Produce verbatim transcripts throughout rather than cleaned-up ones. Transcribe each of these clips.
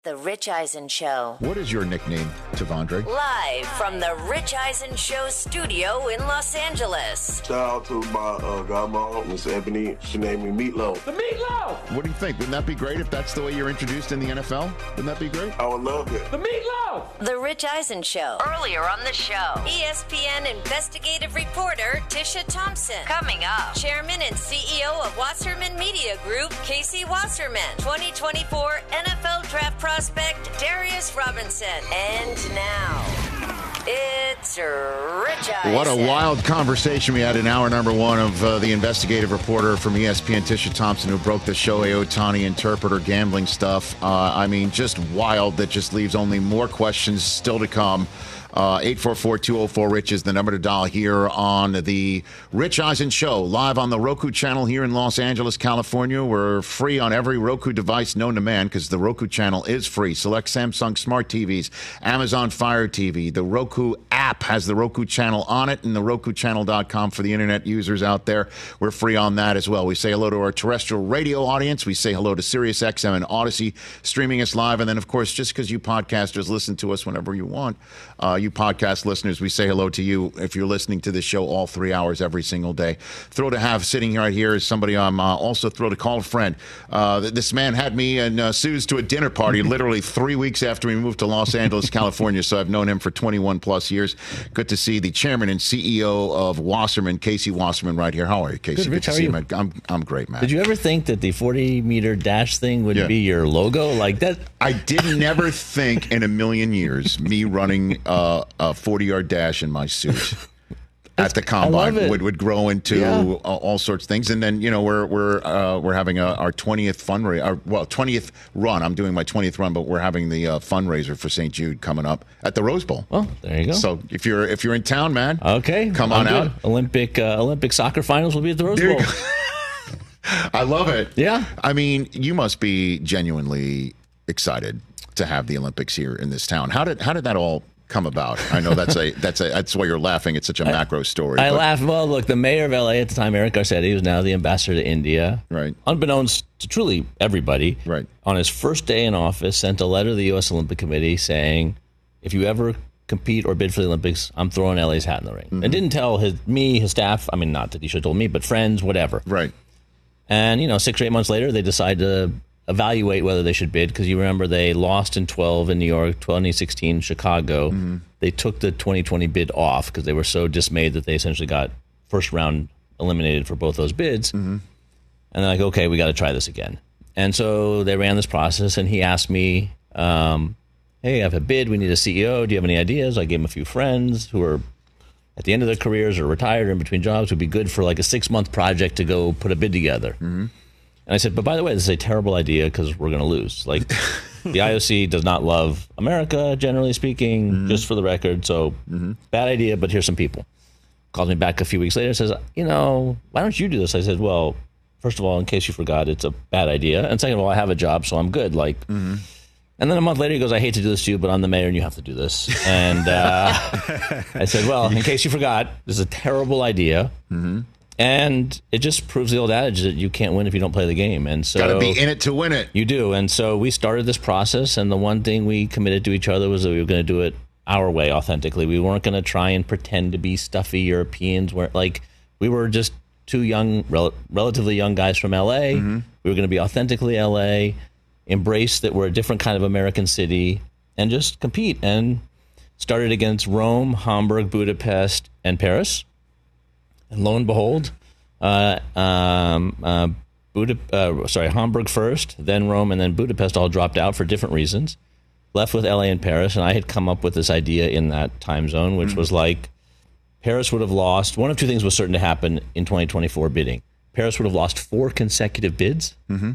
The Rich Eisen Show. What is your nickname, Tavondre? Live from the Rich Eisen Show studio in Los Angeles. Shout out to my uh, godmom, Miss Ebony. She named me Meatloaf. The Meatloaf! What do you think? Wouldn't that be great if that's the way you're introduced in the N F L? Wouldn't that be great? I would love it. The Meatloaf! The Rich Eisen Show. Earlier on the show, E S P N investigative reporter Tisha Thompson. Coming up, Chairman and C E O of Wasserman Media Group, Casey Wasserman. twenty twenty-four N F L Draft prospect Darius Robinson. And now, it's Rich Eisen. What a wild conversation we had in hour number one of uh, the investigative reporter from E S P N, Tisha Thompson, who broke the Shohei Ohtani interpreter gambling stuff. Uh, I mean, just wild. That just leaves only more questions still to come. Uh, eight four four, two oh four, RICH is the number to dial here on the Rich Eisen Show, live on the Roku channel here in Los Angeles, California. We're free on every Roku device known to man because the Roku channel is free. Select Samsung Smart T Vs, Amazon Fire T V. The Roku app has the Roku channel on it, and the roku channel dot com for the internet users out there. We're free on that as well. We say hello to our terrestrial radio audience. We say hello to Sirius X M and Odyssey streaming us live. And then, of course, just because you podcasters listen to us whenever you want, uh, you podcast listeners, we say hello to you if you're listening to this show all three hours every single day. Thrilled to have sitting right here is somebody I'm uh, also thrilled to call a friend. Uh, this man had me and uh, Suze to a dinner party literally three weeks after we moved to Los Angeles, California. So I've known him for twenty-one plus years. Good to see the chairman and C E O of Wasserman, Casey Wasserman, right here. How are you, Casey? Good, Rich, Good to how see are you, man. I'm, I'm great, man. Did you ever think that the forty meter dash thing would Yeah. be your logo? Like that? I did never think in a million years me running uh, a forty-yard dash in my suit at the combine would, would grow into Yeah. uh, all sorts of things. And then, you know, we're we're uh, we're having a, our twentieth fundraiser, our, well, twentieth run. I'm doing my twentieth run, but we're having the uh, fundraiser for Saint Jude coming up at the Rose Bowl. Well, there you go. So if you're if you're in town, man, okay, come I'm on good. out. Olympic uh, Olympic soccer finals will be at the Rose There you Bowl. go. I love it. Yeah. I mean, you must be genuinely excited to have the Olympics here in this town. How did how did that all come about? I know that's a that's a that's why you're laughing. It's such a macro story. I but- laugh. Well, look, the mayor of L A at the time, Eric Garcetti, who's now the ambassador to India, Right. unbeknownst to truly everybody, Right. on his first day in office, sent a letter to the U S Olympic Committee saying, if you ever compete or bid for the Olympics, I'm throwing L A's hat in the ring. Mm-hmm. And didn't tell his me, his staff, I mean, not that he should have told me, but friends, whatever. Right. And, you know, six or eight months later, they decide to evaluate whether they should bid, because you remember they lost in twelve in New York, twenty sixteen Chicago. Mm-hmm. They took the twenty twenty bid off because they were so dismayed that they essentially got first round eliminated for both those bids. Mm-hmm. And they're like, okay, we got to try this again. And so they ran this process, and he asked me, um, hey, I have a bid. We need a C E O. Do you have any ideas? I gave him a few friends who are at the end of their careers or retired or in between jobs, would be good for like a six-month project to go put a bid together. Mm-hmm. And I said, but by the way, this is a terrible idea because we're going to lose. Like, the I O C does not love America, generally speaking, mm-hmm. just for the record. So, mm-hmm. bad idea, but here's some people. Calls me back a few weeks later and says, you know, why don't you do this? I said, well, first of all, in case you forgot, it's a bad idea. And second of all, I have a job, so I'm good. Like, mm-hmm. And then a month later, he goes, I hate to do this to you, but I'm the mayor and you have to do this. And uh, I said, well, in case you forgot, this is a terrible idea. Mm-hmm. And it just proves the old adage that you can't win if you don't play the game. And so got to be in it to win it. You do. And so we started this process, and the one thing we committed to each other was that we were going to do it our way, authentically. We weren't going to try and pretend to be stuffy Europeans. Where, like, we were just two young, rel- relatively young guys from L A. Mm-hmm. We were going to be authentically L A, embrace that we're a different kind of American city, and just compete. And started against Rome, Hamburg, Budapest, and Paris. And lo and behold, uh, um, uh, Buda, uh, sorry, Hamburg first, then Rome, and then Budapest all dropped out for different reasons. Left with L A and Paris, and I had come up with this idea in that time zone, which mm-hmm. was like, Paris would have lost, one of two things was certain to happen in twenty twenty-four bidding. Paris would have lost four consecutive bids, mm-hmm.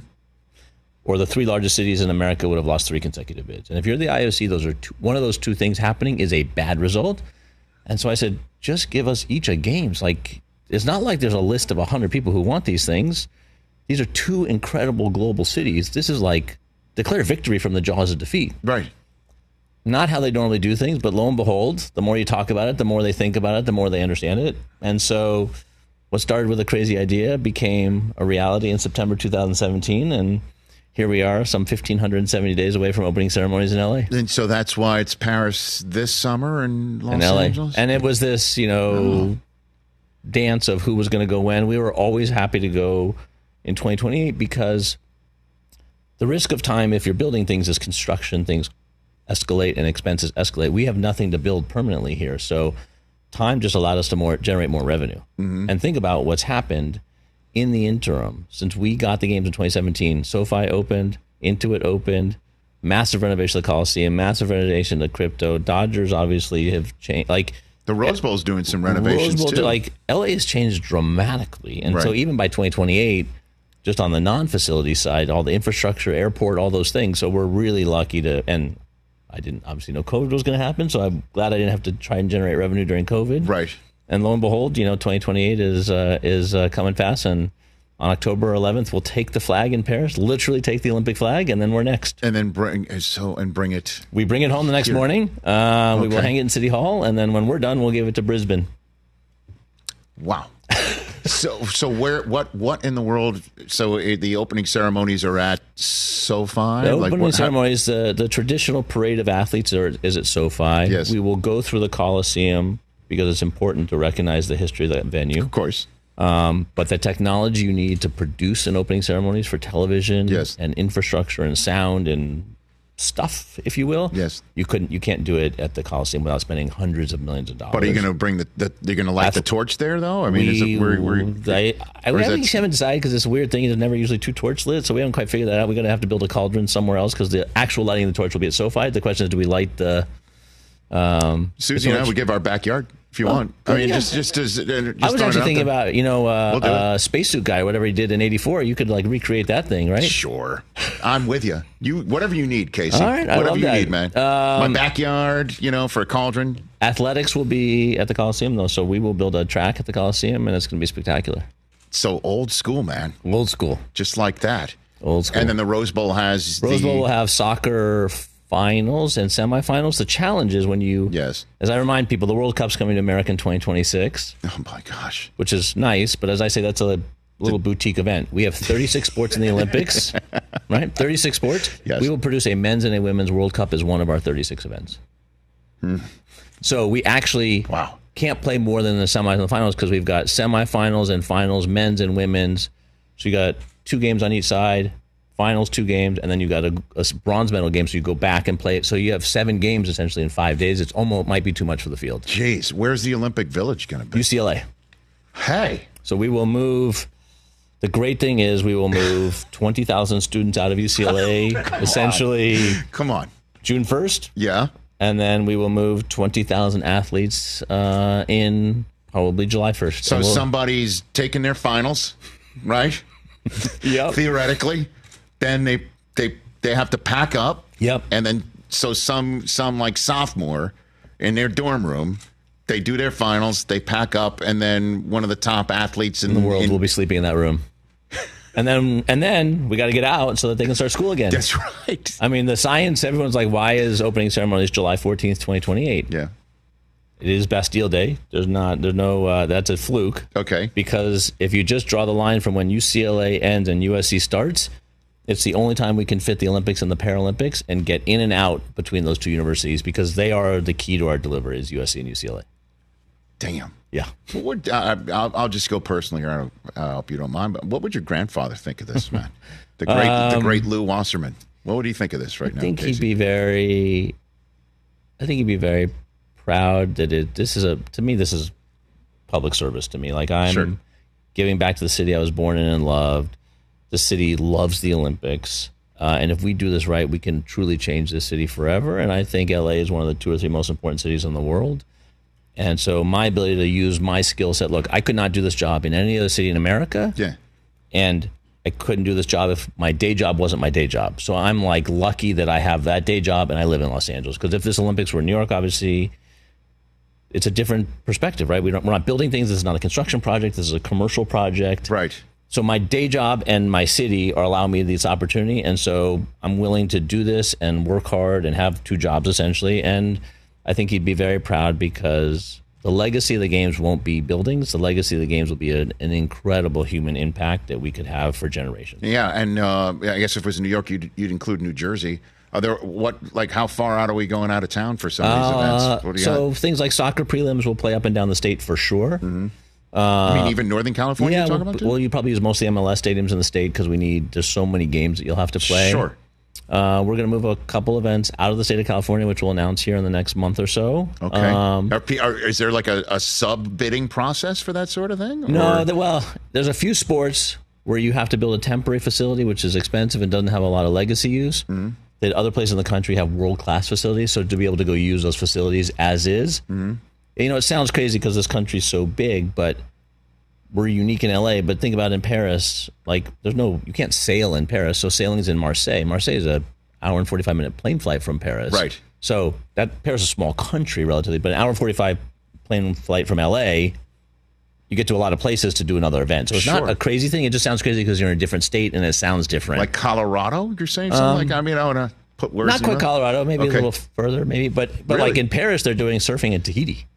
or the three largest cities in America would have lost three consecutive bids. And if you're the I O C, those are two, one of those two things happening is a bad result. And so I said, just give us each a games. Like, it's not like there's a list of one hundred people who want these things. These are two incredible global cities. This is like declare victory from the jaws of defeat. Right. Not how they normally do things, but lo and behold, the more you talk about it, the more they think about it, the more they understand it. And so what started with a crazy idea became a reality in September two thousand seventeen. And here we are, some one thousand five hundred seventy days away from opening ceremonies in L A. And so that's why it's Paris this summer and Los in L A. Angeles? And it was this, you know, oh. dance of who was going to go when. We were always happy to go in twenty twenty-eight because the risk of time, if you're building things, is construction, things escalate and expenses escalate. We have nothing to build permanently here. So time just allowed us to more generate more revenue. Mm-hmm. And think about what's happened in the interim since we got the games in twenty seventeen. SoFi opened, Intuit opened, massive renovation of the Coliseum, massive renovation of the crypto. Dodgers obviously have changed. Like the Rose Bowl's doing some renovations Rose Bowl, too. Like L A has changed dramatically. And right. so even by twenty twenty-eight, just on the non-facility side, all the infrastructure, airport, all those things. So we're really lucky to, and I didn't obviously know COVID was going to happen, so I'm glad I didn't have to try and generate revenue during COVID. Right. And lo and behold, you know, twenty twenty-eight is uh, is uh, coming fast, and on October eleventh, we'll take the flag in Paris, literally take the Olympic flag, and then we're next. And then bring so and bring it. We bring it home the next here. morning. Uh, okay. We will hang it in City Hall, and then when we're done, we'll give it to Brisbane. Wow. So, so where, what, what in the world? So uh, the opening ceremonies are at SoFi. The like, opening what, ceremonies, the the traditional parade of athletes are, is at SoFi. Yes. We will go through the Coliseum because it's important to recognize the history of that venue. Of course. Um, but the technology you need to produce an opening ceremonies for television, yes. and infrastructure and sound and stuff, if you will, yes, you couldn't, you can't do it at the Coliseum without spending hundreds of millions of dollars. But are you going to bring the, the you're going to light That's, the torch there though? I mean, we, is it where, where I, I we haven't, haven't decided because it's a weird thing. There's never usually two torch lit, so we haven't quite figured that out. We're going to have to build a cauldron somewhere else because the actual lighting of the torch will be at SoFi. The question is, do we light the? Um, Susie and I would give our backyard. If you well, want, I mean, yeah. just just as uh, just I was actually thinking about you know uh, we'll uh, Spacesuit Guy, whatever he did in eighty-four. You could like recreate that thing, right? Sure, I'm with you. You whatever you need, Casey. All right, I whatever love you that. need, man. Um, My backyard, you know, for a cauldron. Athletics will be at the Coliseum though, so we will build a track at the Coliseum, and it's going to be spectacular. So old school, man. Old school, just like that. Old school. And then the Rose Bowl has Rose the... Bowl will have soccer finals and semifinals. The challenge is when you, yes, as I remind people, the World Cup's coming to America in twenty twenty-six. Oh my gosh, which is nice, but as I say, that's a little boutique event. We have thirty-six sports in the Olympics, right? thirty-six sports. Yes. We will produce a men's and a women's World Cup as one of our thirty-six events. Hmm. So we actually wow. can't play more than the semis and the finals because we've got semifinals and finals, men's and women's. So you got two games on each side. Finals, two games, and then you got a, a bronze medal game, so you go back and play it. So you have seven games essentially in five days. It's almost might be too much for the field. Jeez, where's the Olympic Village going to be? U C L A. Hey. So we will move. The great thing is we will move twenty thousand students out of U C L A essentially. Come on. June first. Yeah. And then we will move twenty thousand athletes uh, in probably July first. So we'll, somebody's taking their finals, right? Yep. Theoretically. Then they they they have to pack up. Yep. And then so some some like sophomore in their dorm room, they do their finals, they pack up, and then one of the top athletes in, in the world in, will be sleeping in that room. And then and then we got to get out so that they can start school again. That's right. I mean, the science, everyone's like, why is opening ceremony is July fourteenth, twenty twenty-eight? Yeah. It is Bastille Day. There's not, there's no, uh, that's a fluke. Okay. Because if you just draw the line from when U C L A ends and U S C starts, it's the only time we can fit the Olympics and the Paralympics and get in and out between those two universities because they are the key to our delivery is U S C and U C L A. Damn. Yeah. What would, uh, I'll, I'll just go personally here. I hope you don't mind. But what would your grandfather think of this, man? The great, um, the great Lou Wasserman. What would he think of this right I now? I think Casey? he'd be very. I think he'd be very proud that it. This is a to me. This is public service to me. Like I'm sure. giving back to the city I was born in and loved. The city loves the Olympics. Uh, and if we do this right, we can truly change this city forever. And I think L A is one of the two or three most important cities in the world. And so my ability to use my skill set, look, I could not do this job in any other city in America. Yeah. And I couldn't do this job if my day job wasn't my day job. So I'm like lucky that I have that day job and I live in Los Angeles. Because if this Olympics were in New York, obviously it's a different perspective, right? We don't, we're not building things. This is not a construction project. This is a commercial project. Right. So my day job and my city are allowing me this opportunity. And so I'm willing to do this and work hard and have two jobs essentially. And I think he'd be very proud because the legacy of the games won't be buildings. The legacy of the games will be an, an incredible human impact that we could have for generations. Yeah, and uh, I guess if it was New York, you'd, you'd include New Jersey. Are there what like how far out are we going out of town for some of these uh, events? What do you so got? Things like soccer prelims will play up and down the state for sure. Mm-hmm. Uh, I mean, even Northern California. Yeah, you're talking well, about too? well, you probably use mostly M L S stadiums in the state because we need there's so many games that you'll have to play. Sure. Uh, we're going to move a couple events out of the state of California, which we'll announce here in the next month or so. Okay. Um, are, are, is there like a, a sub-bidding process for that sort of thing? no, Or- the, well, there's a few sports where you have to build a temporary facility, which is expensive and doesn't have a lot of legacy use. Mm-hmm. That other places in the country have world-class facilities, so to be able to go use those facilities as is. Mm-hmm. You know, it sounds crazy because this country's so big, but we're unique in L A, but think about in Paris, like there's no, you can't sail in Paris. So sailing's in Marseille. Marseille is a hour and forty-five minute plane flight from Paris. Right. So that Paris is a small country relatively, but an hour and forty-five plane flight from L A, you get to a lot of places to do another event. So it's Sure. not a crazy thing. It just sounds crazy because you're in a different state and it sounds different. Like Colorado, you're saying something like, I mean, I want to put words not in quite your- Colorado, maybe Okay. a little further, maybe, but, but Really? like in Paris, they're doing surfing in Tahiti.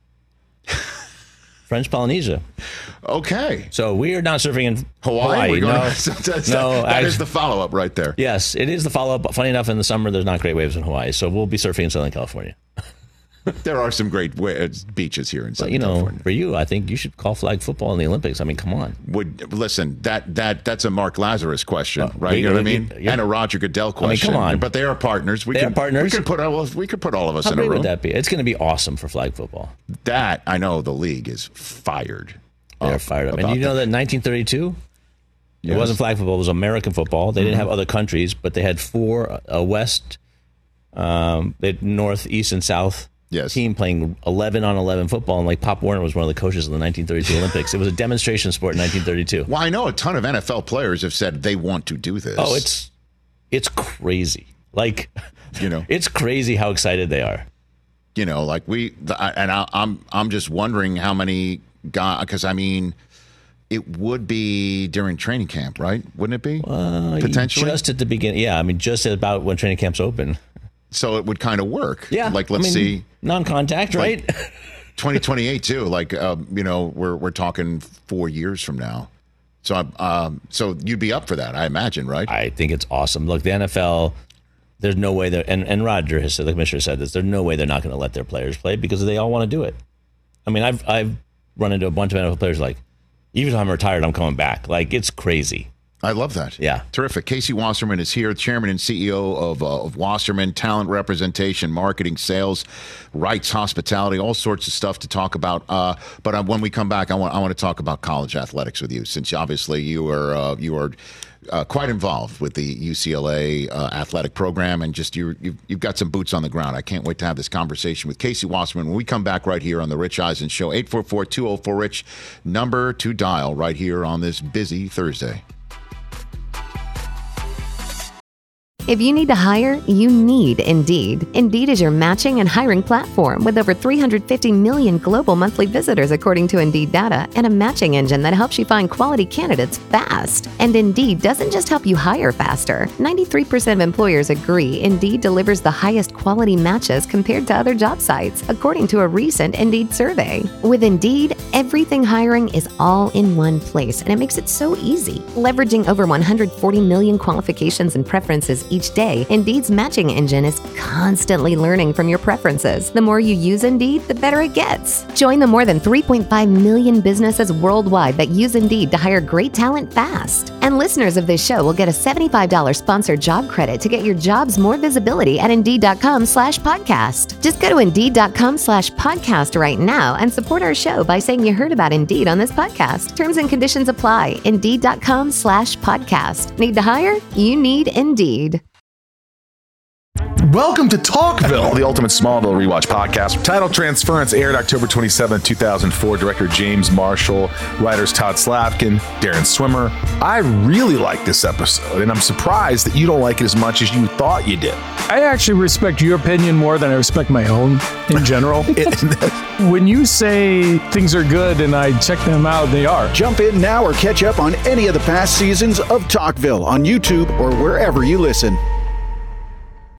French Polynesia. Okay. So we are not surfing in Hawaii? Hawaii. We're going no, so that's, no, that, that is actu- the follow-up right there. Yes, it is the follow-up. Funny enough, in the summer, there's not great waves in Hawaii, so we'll be surfing in Southern California. There are some great wa- beaches here in But, Southern you know, California. for you, I think you should call flag football in the Olympics. I mean, come on. Would listen that that that's a Mark Lazarus question, Uh, right? we- you know what I we- mean? yeah. And a Roger Goodell question. come on. But they are partners. We They can, are partners. We could put all of, we could put all of us How in a great room. would that be? It's going to be awesome for flag football. That I know the league is fired. They're up fired up. And about you know that in nineteen thirty-two, Yes. it wasn't flag football, it was American football. They didn't Mm-hmm. have other countries, but they had four, a West, um, they had North, East, and South Yes. team playing eleven on eleven football. And like Pop Warner was one of the coaches of the nineteen thirty-two Olympics. It was a demonstration sport in nineteen thirty-two. Well, I know a ton of N F L players have said they want to do this. Oh, it's it's crazy. Like, You know. it's crazy how excited they are. you know, like we the, I- and I, I'm I'm just wondering how many guys, because I mean, it would be during training camp, right? Wouldn't it be Uh, potentially? just at the beginning. Yeah, I mean, just about when training camp's open. So it would kind of work. Yeah, like let's I mean, see, non-contact, right? twenty twenty-eight too. Like uh, you know, we're we're talking four years from now. So I'm um, so you'd be up for that, I imagine, right? I think it's awesome. Look, the N F L, there's no way that, and, and Roger has said, the commissioner said this, there's no way they're not going to let their players play because they all want to do it. I mean, I've I've run into a bunch of N F L players like, even if I'm retired, I'm coming back. Like, it's crazy. I love that. Yeah. Terrific. Casey Wasserman is here, chairman and C E O of, uh, of Wasserman, talent representation, marketing, sales, rights, hospitality, all sorts of stuff to talk about. Uh, but uh, when we come back, I want I want to talk about college athletics with you, since obviously you are uh, you are uh, quite involved with the U C L A uh, athletic program, and just you you've, you've got some boots on the ground. I can't wait to have this conversation with Casey Wasserman when we come back right here on the Rich Eisen Show. eight four four, two oh four, RICH, number to dial right here on this busy Thursday. If you need to hire, you need Indeed. Indeed is your matching and hiring platform with over three hundred fifty million global monthly visitors according to Indeed data, and a matching engine that helps you find quality candidates fast. And Indeed doesn't just help you hire faster. ninety-three percent of employers agree Indeed delivers the highest quality matches compared to other job sites, according to a recent Indeed survey. With Indeed, everything hiring is all in one place, and it makes it so easy. Leveraging over one hundred forty million qualifications and preferences each day, Indeed's matching engine is constantly learning from your preferences. The more you use Indeed, the better it gets. Join the more than three point five million businesses worldwide that use Indeed to hire great talent fast. And listeners of this show will get a seventy-five dollars sponsored job credit to get your jobs more visibility at Indeed.com slash podcast. Just go to Indeed.com slash podcast right now and support our show by saying you heard about Indeed on this podcast. Terms and conditions apply. Indeed.com slash podcast. Need to hire? You need Indeed. Welcome to Talkville, the ultimate Smallville rewatch podcast. Title Transference aired October twenty-seventh, two thousand four. Director James Marshall, writers Todd Slavkin, Darren Swimmer. I really like this episode, and I'm surprised that you don't like it as much as you thought you did. I actually respect your opinion more than I respect my own in general. When you say things are good and I check them out, they are. Jump in now or catch up on any of the past seasons of Talkville on YouTube or wherever you listen.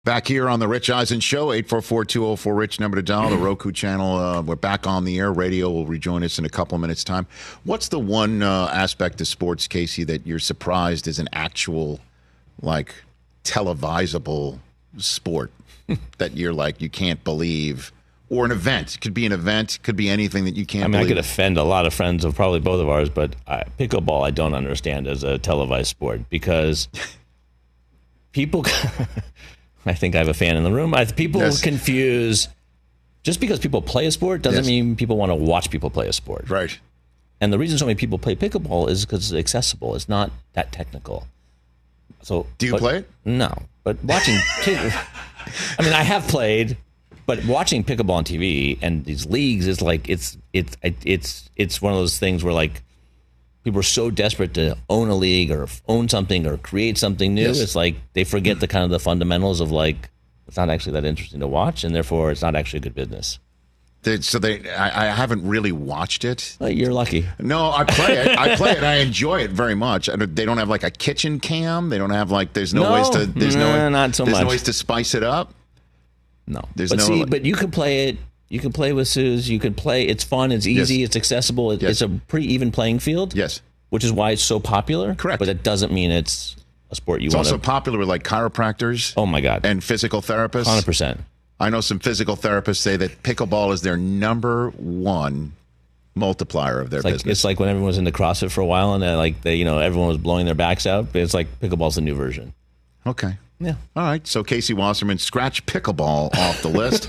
Back here on the Rich Eisen Show, eight four four, two oh four, RICH, number to dial, the Roku channel. Uh, we're back on the air. Radio will rejoin us in a couple of minutes' time. What's the one uh, aspect of sports, Casey, that you're surprised is an actual, like, televisable sport that you're like, you can't believe? Or an event. It could be an event. Could be anything that you can't I mean, believe. I could offend a lot of friends of probably both of ours, but I, pickleball I don't understand as a televised sport because people... I think I have a fan in the room. I, people yes. confuse, just because people play a sport doesn't yes. mean people want to watch people play a sport. Right. And the reason so many people play pickleball is because it's accessible. It's not that technical. So, do you but, play it? No. But watching, I mean, I have played, but watching pickleball on T V and these leagues is like, it's, it's, it's, it's one of those things where like, people are so desperate to own a league or own something or create something new. Yes. It's like they forget the kind of the fundamentals of like, it's not actually that interesting to watch, and therefore it's not actually good business. They, so they, I, I haven't really watched it. Well, you're lucky. No, I play it. I play it. I enjoy it very much. They don't have like a kitchen cam. They don't have like. There's no, no ways to. There's no, no. Not so there's much. no ways to spice it up. No. There's but no. See, but you can play it. You can play with Suze. You can play. It's fun. It's easy. Yes. It's accessible. It, Yes. It's a pretty even playing field. Yes. Which is why it's so popular. Correct. But it doesn't mean it's a sport you it's want to... also popular with like chiropractors. Oh, my God. And physical therapists. one hundred percent. I know some physical therapists say that pickleball is their number one multiplier of their it's like, business. It's like when everyone was into CrossFit for a while and uh, like they, you know, everyone was blowing their backs out. But it's like pickleball's the new version. Okay. Yeah. All right. So Casey Wasserman, scratch pickleball off the list.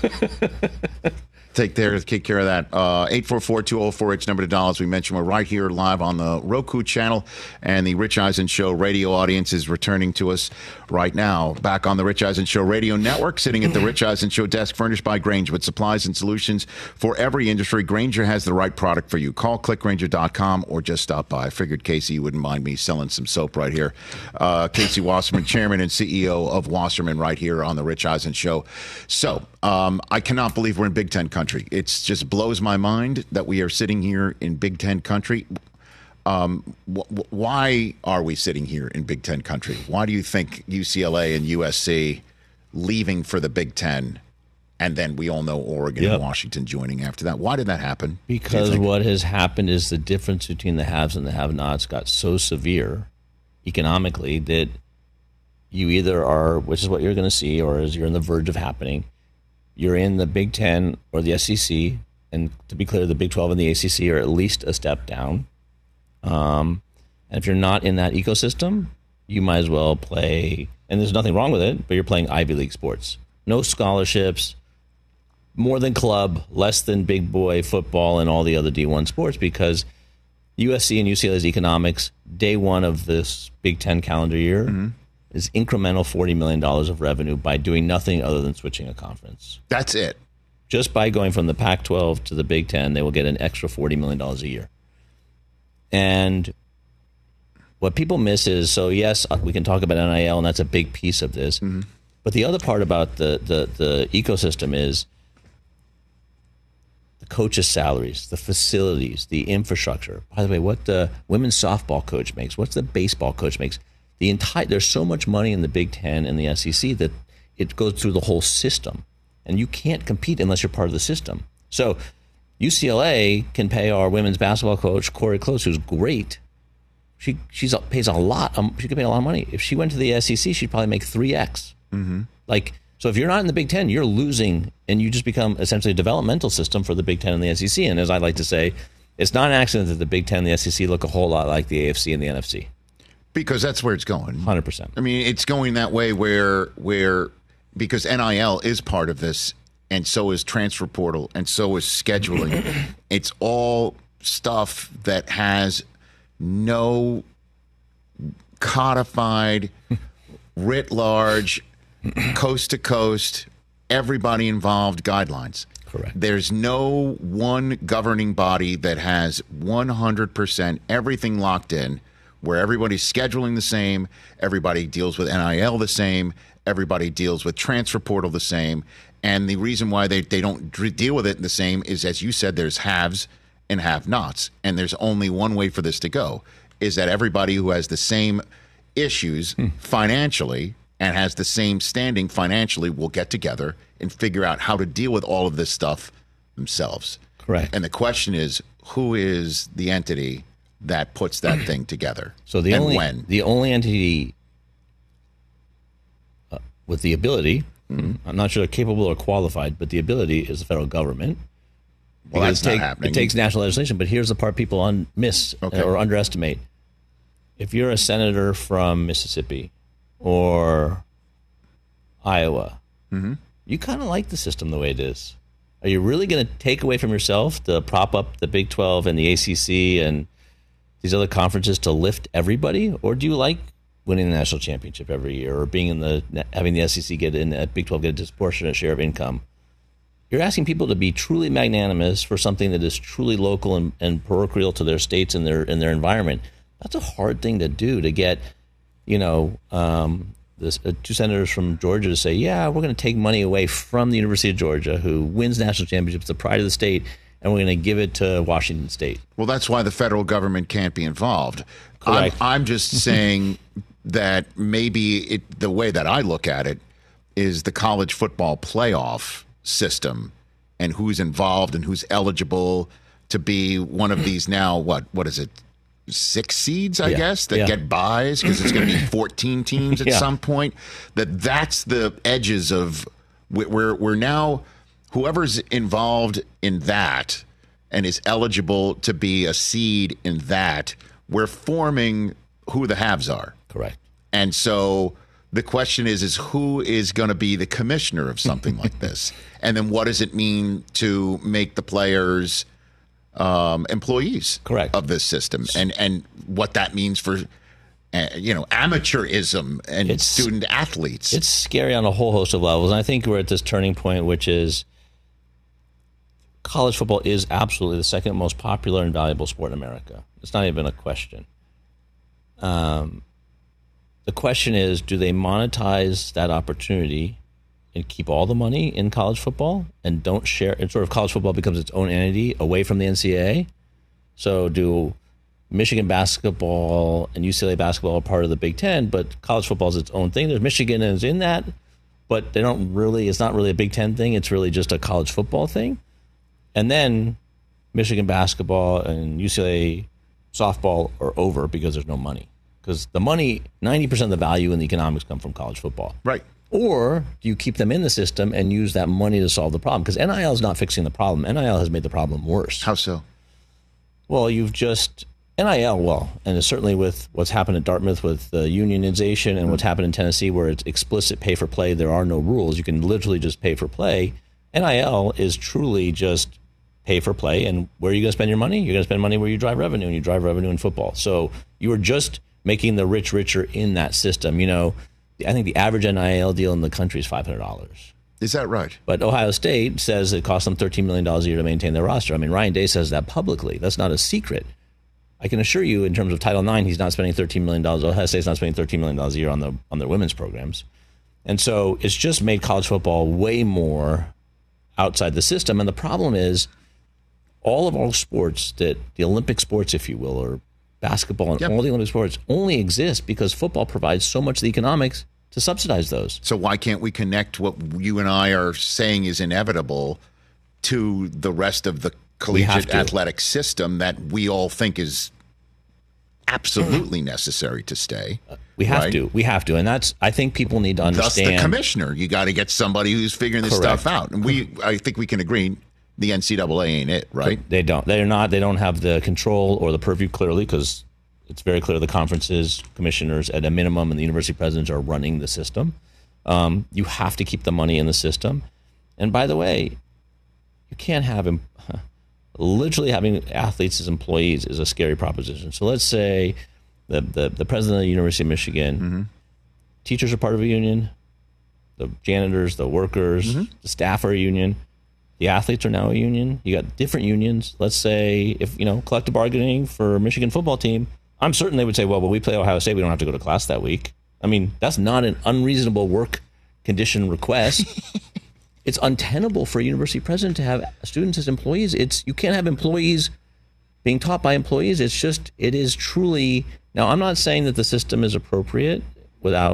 Take care, take care of that. Uh, eight four four, two oh four, RICH, number to dial. As we mentioned, we're right here live on the Roku channel, and the Rich Eisen Show radio audience is returning to us right now. Back on the Rich Eisen Show radio network, sitting at the Rich Eisen Show desk, furnished by Grainger with supplies and solutions for every industry. Grainger has the right product for you. Call click grainger dot com or just stop by. I figured, Casey, you wouldn't mind me selling some soap right here. Uh, Casey Wasserman, chairman and C E O of Wasserman, right here on the Rich Eisen Show. So, um, I cannot believe we're in Big Ten country. It just blows my mind that we are sitting here in Big Ten country. Um, wh- wh- why are we sitting here in Big Ten country? Why do you think U C L A and U S C leaving for the Big Ten, and then we all know Oregon Yep. and Washington joining after that? Why did that happen? Because what has happened is the difference between the haves and the have-nots got so severe economically that you either are, which is what you're going to see, or as you're on the verge of happening, you're in the Big Ten or the S E C, and to be clear, the Big twelve and the A C C are at least a step down. Um, and if you're not in that ecosystem, you might as well play, and there's nothing wrong with it, but you're playing Ivy League sports. No scholarships, more than club, less than big boy football and all the other D one sports, because U S C and U C L A's economics, day one of this Big Ten calendar year, mm-hmm. is incremental forty million dollars of revenue by doing nothing other than switching a conference. That's it. Just by going from the Pac twelve to the Big Ten, they will get an extra forty million dollars a year. And what people miss is, so yes, we can talk about N I L, and that's a big piece of this. Mm-hmm. But the other part about the, the, the ecosystem is the coaches' salaries, the facilities, the infrastructure. By the way, what the women's softball coach makes, what's the baseball coach makes. The entire, there's so much money in the Big Ten and the S E C that it goes through the whole system, and you can't compete unless you're part of the system. So U C L A can pay our women's basketball coach Corey Close, who's great. She she's pays a lot. Um, she could pay a lot of money. If she went to the S E C, she'd probably make three x. Mm-hmm. Like, so if you're not in the Big Ten, you're losing, and you just become essentially a developmental system for the Big Ten and the S E C. And as I like to say, it's not an accident that the Big Ten and the S E C look a whole lot like the A F C and the N F C. Because that's where it's going. one hundred percent. I mean, it's going that way where, where because N I L is part of this, and so is transfer portal, and so is scheduling. It's all stuff that has no codified, writ large, coast to coast, everybody involved guidelines. Correct. There's no one governing body that has one hundred percent everything locked in, where everybody's scheduling the same, everybody deals with N I L the same, everybody deals with transfer portal the same. And the reason why they, they don't deal with it the same is, as you said, there's haves and have-nots. And there's only one way for this to go, is that everybody who has the same issues hmm. financially and has the same standing financially will get together and figure out how to deal with all of this stuff themselves. Correct. And the question is, who is the entity that puts that thing together? So the and only when? the only entity uh, with the ability, mm-hmm. I'm not sure they're capable or qualified, but the ability is the federal government. Well, that's it take, not happening. It takes national legislation, but here's the part people un- miss okay. or underestimate. If you're a senator from Mississippi or Iowa, mm-hmm. you kind of like the system the way it is. Are you really going to take away from yourself to prop up the Big twelve and the A C C and these other conferences to lift everybody? Or do you like winning the national championship every year or being in the having the S E C get in the Big twelve get a disproportionate share of income? You're asking people to be truly magnanimous for something that is truly local and, and parochial to their states and their and their environment. That's a hard thing to do, to get, you know, um, this, uh, two senators from Georgia to say, yeah, we're going to take money away from the University of Georgia, who wins national championships, the pride of the state, and we're going to give it to Washington State. Well, that's why the federal government can't be involved. Correct. I'm, I'm just saying that maybe it, the way that I look at it is the college football playoff system and who's involved and who's eligible to be one of these now, what, what is it? Six seeds, I yeah. guess, that yeah. get buys because it's going to be fourteen teams at yeah. some point. That that's the edges of we're we're now whoever's involved in that and is eligible to be a seed in that. We're forming who the haves are. Correct. And so the question is, is who is going to be the commissioner of something like this? And then what does it mean to make the players Um, employees correct of this system, and and what that means for uh, you know amateurism and it's, student athletes. It's scary on a whole host of levels, and I think we're at this turning point, which is college football is absolutely the second most popular and valuable sport in America. It's not even a question. Um, the question is, do they monetize that opportunity and keep all the money in college football and don't share, and sort of college football becomes its own entity away from the N C double A? So do Michigan basketball and U C L A basketball are part of the Big Ten, but college football is its own thing. There's Michigan is in that, but they don't really, it's not really a Big Ten thing. It's really just a college football thing. And then Michigan basketball and U C L A softball are over because there's no money. Because the money, ninety percent of the value in the economics come from college football. Right. Or do you keep them in the system and use that money to solve the problem? Because N I L is not fixing the problem. N I L has made the problem worse. How so? Well, you've just, N I L, well, and it's certainly with what's happened at Dartmouth with the unionization and mm-hmm. what's happened in Tennessee where it's explicit pay for play, there are no rules. You can literally just pay for play. N I L is truly just pay for play. And where are you going to spend your money? You're going to spend money where you drive revenue, and you drive revenue in football. So you are just making the rich richer in that system. You know, I think the average N I L deal in the country is five hundred dollars. Is that right? But Ohio State says it costs them thirteen million dollars a year to maintain their roster. I mean, Ryan Day says that publicly. That's not a secret. I can assure you, in terms of Title nine, he's not spending thirteen million dollars. Ohio State's not spending thirteen million dollars a year on the on their women's programs. And so it's just made college football way more outside the system. And the problem is all of our sports, that the Olympic sports, if you will, or basketball and yep. all the Olympic sports only exist because football provides so much of the economics to subsidize those. So why can't we connect what you and I are saying is inevitable to the rest of the collegiate athletic system that we all think is absolutely necessary to stay? Uh, we have right? to. We have to. And that's, I think people need to understand. Thus the commissioner. You got to get somebody who's figuring this Correct. stuff out. And we, I think we can agree, the N C double A ain't it, right? They don't. They're not. They don't have the control or the purview clearly, because it's very clear the conferences, commissioners at a minimum, and the university presidents are running the system. Um, you have to keep the money in the system. And by the way, you can't have em- literally having athletes as employees is a scary proposition. So let's say the the, the president of the University of Michigan, mm-hmm. teachers are part of a union, the janitors, the workers, mm-hmm. the staff are a union. The athletes are now a union. You got different unions. Let's say if, you know, collective bargaining for a Michigan football team, I'm certain they would say, well, when we play Ohio State, we don't have to go to class that week. I mean, that's not an unreasonable work condition request. It's untenable for a university president to have students as employees. It's, you can't have employees being taught by employees. It's just, it is truly, now I'm not saying that the system is appropriate without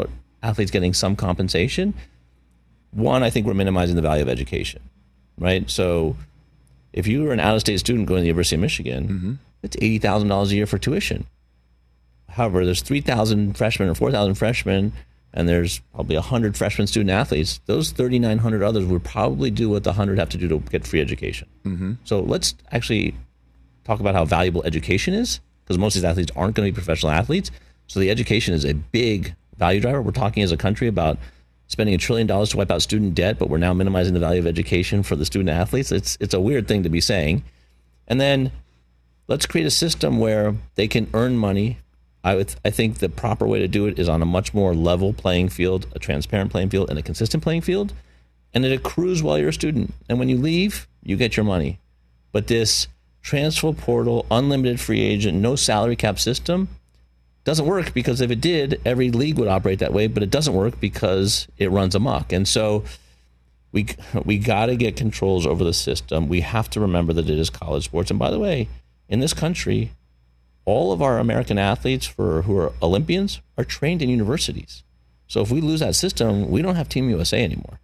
athletes getting some compensation, one, I think we're minimizing the value of education, right? So if you were an out-of-state student going to the University of Michigan, mm-hmm. it's eighty thousand dollars a year for tuition. However, there's three thousand freshmen or four thousand freshmen, and there's probably one hundred freshman student athletes. Those thirty-nine hundred others would probably do what the one hundred have to do to get free education. Mm-hmm. So let's actually talk about how valuable education is, because most of these athletes aren't going to be professional athletes. So the education is a big value driver. We're talking as a country about spending a trillion dollars to wipe out student debt, but we're now minimizing the value of education for the student athletes. It's it's a weird thing to be saying. And then let's create a system where they can earn money. I would, I think the proper way to do it is on a much more level playing field, a transparent playing field, and a consistent playing field. And it accrues while you're a student. And when you leave, you get your money. But this transfer portal, unlimited free agent, no salary cap system doesn't work, because if it did, every league would operate that way. But it doesn't work because it runs amok. And so we we got to get controls over the system. We have to remember that it is college sports. And by the way, in this country, all of our American athletes for who are Olympians are trained in universities. So if we lose that system, we don't have Team U S A anymore.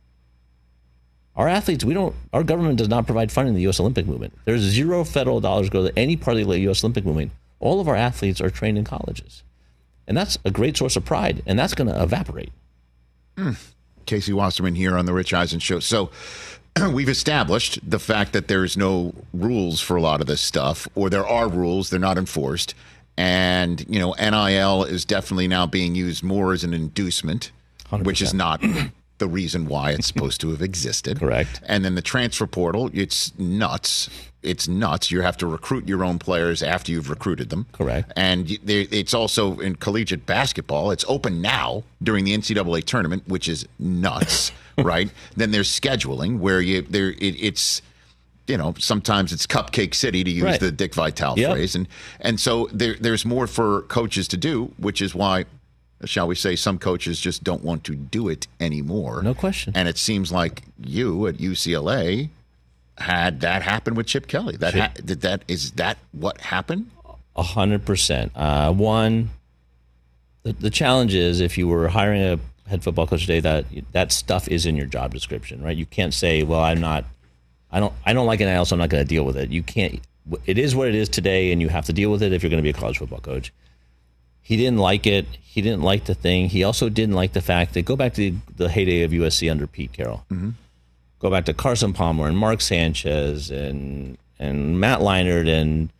Our athletes, we don't. Our government does not provide funding to the U S Olympic movement. There's zero federal dollars go to any part of the U S Olympic movement. All of our athletes are trained in colleges. And that's a great source of pride, and that's going to evaporate. Mm. Casey Wasserman here on the Rich Eisen Show. So we've established the fact that there's no rules for a lot of this stuff, or there are rules, they're not enforced. And, you know, N I L is definitely now being used more as an inducement, one hundred percent. Which is not the reason why it's supposed to have existed. Correct. And then the transfer portal, it's nuts. It's nuts. You have to recruit your own players after you've recruited them. Correct. And it's also in collegiate basketball. It's open now during the N C double A tournament, which is nuts, right? Then there's scheduling where you there. It, it's you know sometimes it's Cupcake City, to use right. the Dick Vitale yep. phrase, and and so there there's more for coaches to do, which is why, shall we say, some coaches just don't want to do it anymore. No question. And it seems like you at U C L A had that happen with Chip Kelly. That ha- did that is that what happened? A hundred percent. Uh, one, the, the challenge is if you were hiring a head football coach today, that that stuff is in your job description, right? You can't say, "Well, I'm not, I don't, I don't like N I L, so I'm not going to deal with it." You can't. It is what it is today, and you have to deal with it if you're going to be a college football coach. He didn't like it. He didn't like the thing. He also didn't like the fact that, go back to the, the heyday of U S C under Pete Carroll. Mm-hmm. Go back to Carson Palmer and Mark Sanchez and and Matt Leinart, and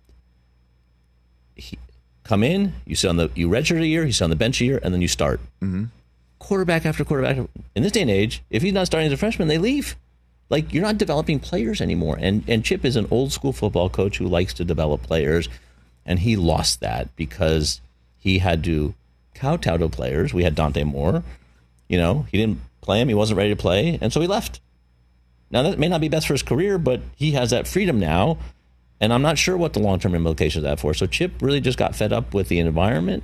he, come in, you sit on the you redshirt a year, you sit on the bench a year, and then you start. Mm-hmm. Quarterback after quarterback. In this day and age, if he's not starting as a freshman, they leave. Like, you're not developing players anymore. And and Chip is an old school football coach who likes to develop players, and he lost that because he had to kowtow to players. We had Dante Moore. You know, he didn't play him. He wasn't ready to play, and so he left. Now, that may not be best for his career, but he has that freedom now, and I'm not sure what the long-term implications of that for. So Chip really just got fed up with the environment.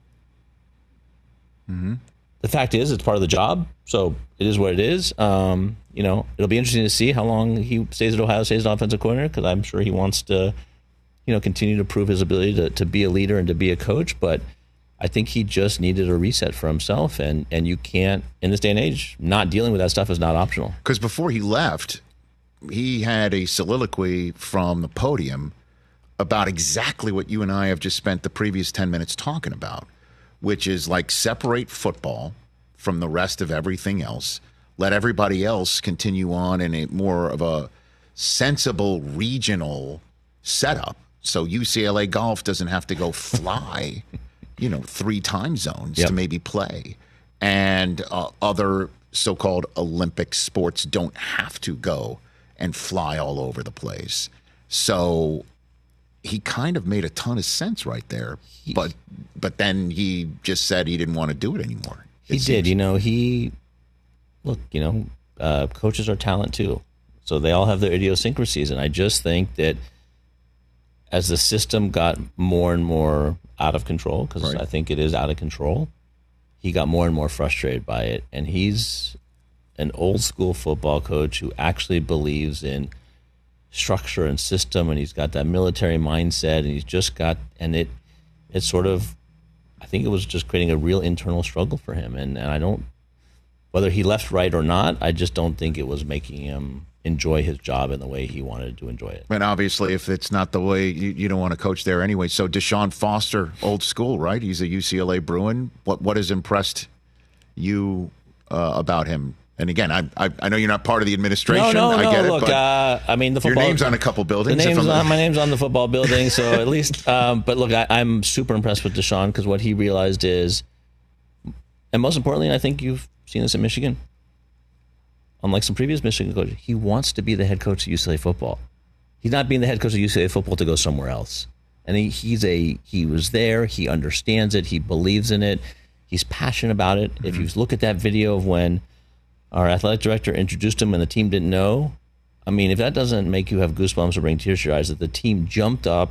Mm-hmm. The fact is, it's part of the job, so it is what it is. Um, you know, it'll be interesting to see how long he stays at Ohio State as an offensive coordinator, because I'm sure he wants to, you know, continue to prove his ability to, to be a leader and to be a coach, but I think he just needed a reset for himself, and, and you can't, in this day and age, not dealing with that stuff is not optional. Because before he left, he had a soliloquy from the podium about exactly what you and I have just spent the previous ten minutes talking about, which is like separate football from the rest of everything else, let everybody else continue on in a more of a sensible regional setup, so U C L A golf doesn't have to go fly you know, three time zones yep. to maybe play. And uh, other so-called Olympic sports don't have to go and fly all over the place. So he kind of made a ton of sense right there. He, but but then he just said he didn't want to do it anymore. It he seems. did. You know, he, look, you know, uh, coaches are talent too. So they all have their idiosyncrasies. And I just think that as the system got more and more out of control, because right. I think it is out of control, he got more and more frustrated by it. And he's an old school football coach who actually believes in structure and system, and he's got that military mindset, and he's just got, and it, it sort of I think it was just creating a real internal struggle for him. And, and I don't, whether he left right or not, I just don't think it was making him enjoy his job in the way he wanted to enjoy it. And obviously, if it's not the way, you, you don't want to coach there anyway. So Deshaun Foster, old school, right? He's a U C L A Bruin. What what has impressed you uh, about him? And again, I, I I know you're not part of the administration. No, no, I no. get it, Look, but uh, I mean, the football. Your name's on a couple buildings. The name's if I'm, on, my name's on the football building, so at least. Um, but look, I, I'm super impressed with Deshaun because what he realized is, and most importantly, I think you've seen this in Michigan. Unlike some previous Michigan coaches, he wants to be the head coach of U C L A football. He's not being the head coach of U C L A football to go somewhere else. And he, he's a he was there. He understands it. He believes in it. He's passionate about it. Mm-hmm. If you look at that video of when our athletic director introduced him and the team didn't know, I mean, if that doesn't make you have goosebumps or bring tears to your eyes, that the team jumped up,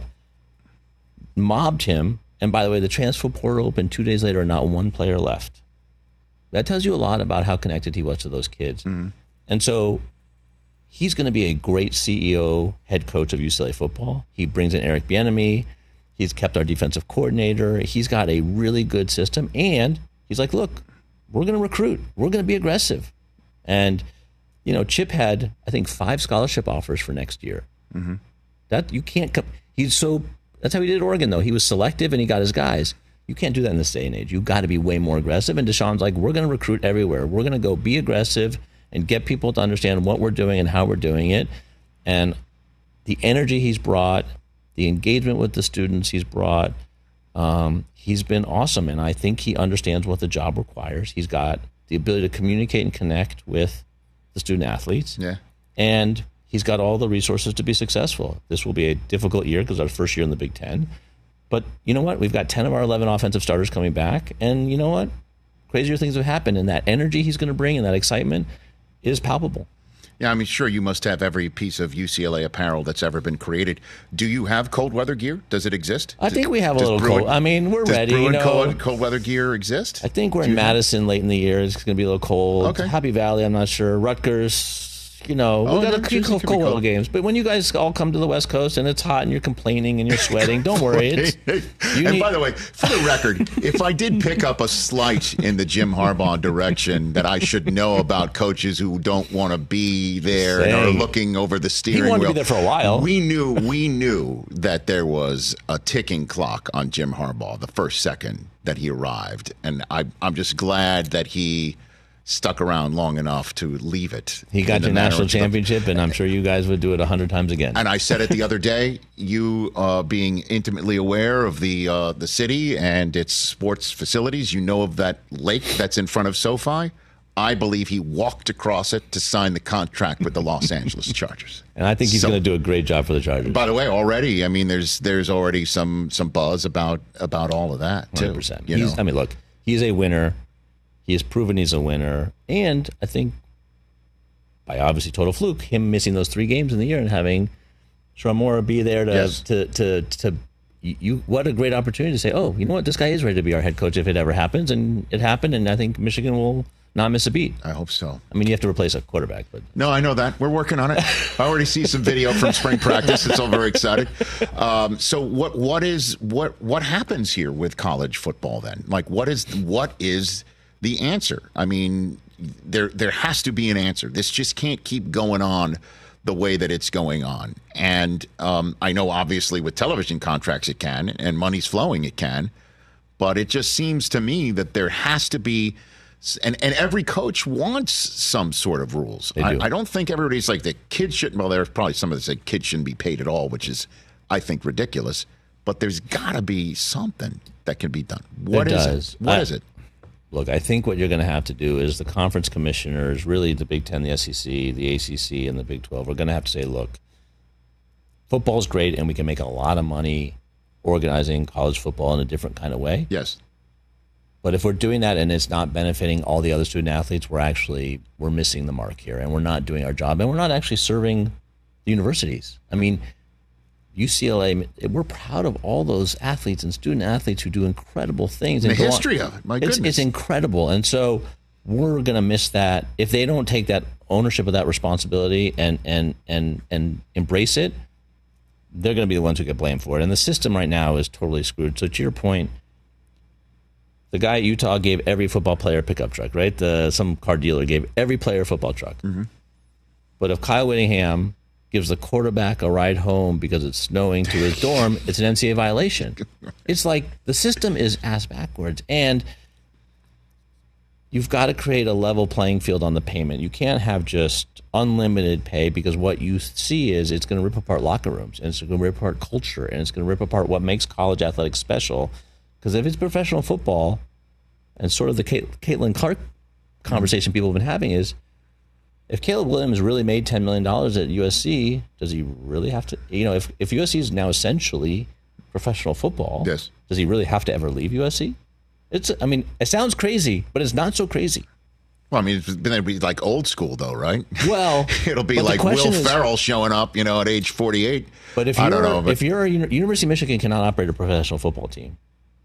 mobbed him, and by the way, the transfer portal opened two days later and not one player left. That tells you a lot about how connected he was to those kids. Mm-hmm. And so he's going to be a great C E O, head coach of U C L A football. He brings in Eric Bieniemy. He's kept our defensive coordinator. He's got a really good system. And he's like, look, we're going to recruit. We're going to be aggressive. And, you know, Chip had, I think, five scholarship offers for next year. Mm-hmm. That you can't come. He's so, that's how he did at Oregon, though. He was selective and he got his guys. You can't do that in this day and age. You've got to be way more aggressive. And Deshaun's like, we're going to recruit everywhere. We're going to go be aggressive and get people to understand what we're doing and how we're doing it. And the energy he's brought, the engagement with the students he's brought, um, he's been awesome. And I think he understands what the job requires. He's got the ability to communicate and connect with the student athletes. Yeah. And he's got all the resources to be successful. This will be a difficult year because our first year in the Big Ten. But you know what? We've got ten of our eleven offensive starters coming back. And you know what? Crazier things have happened. And that energy he's going to bring and that excitement is palpable. Yeah, I mean, sure, you must have every piece of U C L A apparel that's ever been created. Do you have cold weather gear? Does it exist? I think we have a little Bruin, cold. I mean, we're does ready. Bruin you know, cold, cold weather gear exist? I think we're Do in you Madison have? late in the year. It's going to be a little cold. Okay. Happy Valley, I'm not sure. Rutgers, you know, Oh, we got no, a few Jersey cold, could be cold cold. games. But when you guys all come to the West Coast and it's hot and you're complaining and you're sweating, don't worry. It's, you and need- by the way, for the record, if I did pick up a slight in the Jim Harbaugh direction that I should know about coaches who don't want to be there and are Saying- looking over the steering He wanted wheel, to be there for a while. We knew we knew that there was a ticking clock on Jim Harbaugh the first second that he arrived, and I, I'm just glad that he stuck around long enough to leave it. he got in the your manner national of the- championship, and I'm sure you guys would do it a hundred times again. And I said it the other day. You uh, being intimately aware of the uh, the city and its sports facilities, you know of that lake that's in front of SoFi. I believe he walked across it to sign the contract with the Los Angeles Chargers. And I think he's So- going to do a great job for the Chargers. By the way, already, I mean, there's there's already some some buzz about about all of that too. one hundred percent. You know? He's, I mean, look, he's a winner. He has proven he's a winner. And I think, by obviously total fluke, him missing those three games in the year and having Shamora be there to, Yes. to, to, to, you, what a great opportunity to say, oh, you know what, this guy is ready to be our head coach if it ever happens. And it happened, and I think Michigan will not miss a beat. I hope so. I mean, you have to replace a quarterback, but No, I know that. We're working on it. I already see some video from spring practice. It's all very exciting. Um, so what what is what what happens here with college football then? Like what is what is the answer? I mean, there there has to be an answer. This just can't keep going on the way that it's going on. And um, I know obviously with television contracts it can, and money's flowing it can, but it just seems to me that there has to be. And and every coach wants some sort of rules. They do. I, I don't think everybody's like the kids shouldn't. Well, there's probably some that say kids shouldn't be paid at all, which is, I think, ridiculous. But there's got to be something that can be done. What There is does. it? What I- is it? Look, I think what you're going to have to do is the conference commissioners, really the Big Ten, the S E C, the A C C, and the Big twelve, are going to have to say, look, football's great and we can make a lot of money organizing college football in a different kind of way. Yes. But if we're doing that and it's not benefiting all the other student athletes, we're actually we're missing the mark here, and we're not doing our job, and we're not actually serving the universities. I mean, U C L A, we're proud of all those athletes and student athletes who do incredible things. The and go on- history of it, my it's, goodness. it's incredible, and so we're going to miss that if they don't take that ownership of that responsibility and and and and embrace it. They're going to be the ones who get blamed for it, and the system right now is totally screwed. So to your point, The guy at Utah gave every football player a pickup truck, right? The some car dealer gave every player a football truck. Mm-hmm. But if Kyle Whittingham gives the quarterback a ride home because it's snowing to his dorm, it's an N C double A violation. It's like the system is ass backwards. And you've got to create a level playing field on the payment. You can't have just unlimited pay, because what you see is it's going to rip apart locker rooms, and it's going to rip apart culture, and it's going to rip apart what makes college athletics special. Because if it's professional football, and sort of the Cait- Caitlin Clark conversation people have been having is, if Caleb Williams really made ten million dollars at U S C, does he really have to, you know, if, if U S C is now essentially professional football, yes. does he really have to ever leave U S C? It's, I mean, it sounds crazy, but it's not so crazy. Well, I mean, it's going to be like old school, though, right? Well, it'll be like Will is, Ferrell showing up, you know, at age forty-eight. But if I you're, don't know, but, if you're a University of Michigan cannot operate a professional football team.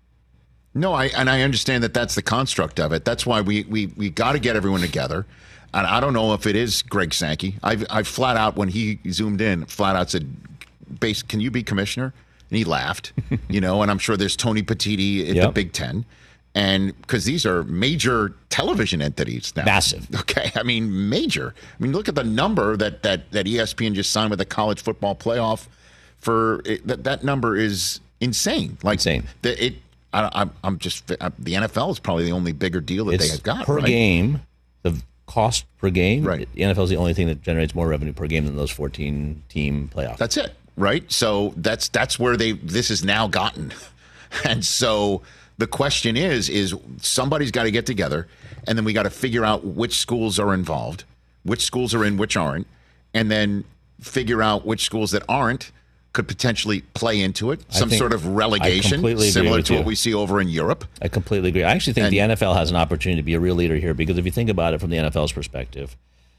No, I and I understand that that's the construct of it. That's why we we we got to get everyone together. And I don't know if it is Greg Sankey. I I flat out, when he zoomed in, flat out said, "Base, can you be commissioner?" And he laughed, you know. And I'm sure there's Tony Petitti at yep. the Big Ten. And because these are major television entities now. Massive. Okay. I mean, major. I mean, look at the number that, that, that E S P N just signed with the college football playoff for it, that, that number is insane. Like insane. The, it, I, I'm, I'm just, I, the N F L is probably the only bigger deal that it's they have got. Per right? game, the cost per game, right. the N F L is the only thing that generates more revenue per game than those fourteen team playoffs. That's it. Right. So that's, that's where they, this is now gotten. And so, the question is, is somebody's got to get together, and then we got to figure out which schools are involved, which schools are in, which aren't, and then figure out which schools that aren't could potentially play into it. Some sort of relegation, similar to what we see over in Europe. I completely agree. I actually think and, the N F L has an opportunity to be a real leader here, because if you think about it from the N F L's perspective,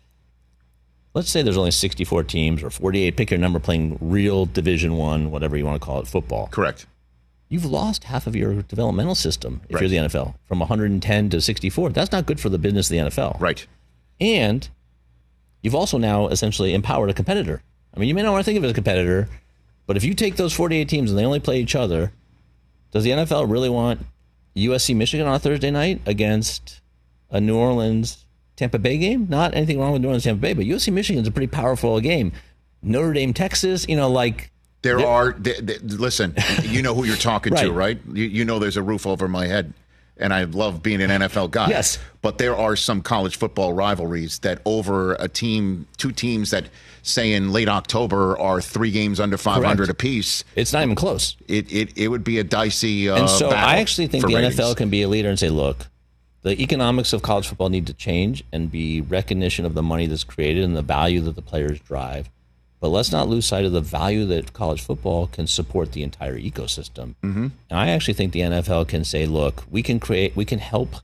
let's say there's only sixty-four teams or forty-eight, pick your number, playing real Division One, whatever you want to call it, football. Correct. You've lost half of your developmental system if right. you're the N F L, from one hundred ten to sixty-four. That's not good for the business of the N F L. Right. And you've also now essentially empowered a competitor. I mean, you may not want to think of it as a competitor, but if you take those forty-eight teams and they only play each other, does the N F L really want U S C Michigan on a Thursday night against a New Orleans Tampa Bay game? Not anything wrong with New Orleans Tampa Bay, but U S C Michigan is a pretty powerful game. Notre Dame Texas, you know, like. There They're, are, they, they, listen, you know who you're talking right. to, right? You, you know there's a roof over my head, and I love being an N F L guy. Yes. But there are some college football rivalries that over a team, two teams that, say, in late October are three games under five hundred Correct. apiece. It's not even close. It it, it would be a dicey uh, And so battle I actually think the ratings. N F L can be a leader and say, look, the economics of college football need to change and be recognition of the money that's created and the value that the players drive. But let's not lose sight of the value that college football can support the entire ecosystem. Mm-hmm. And I actually think the N F L can say, look, we can create, we can help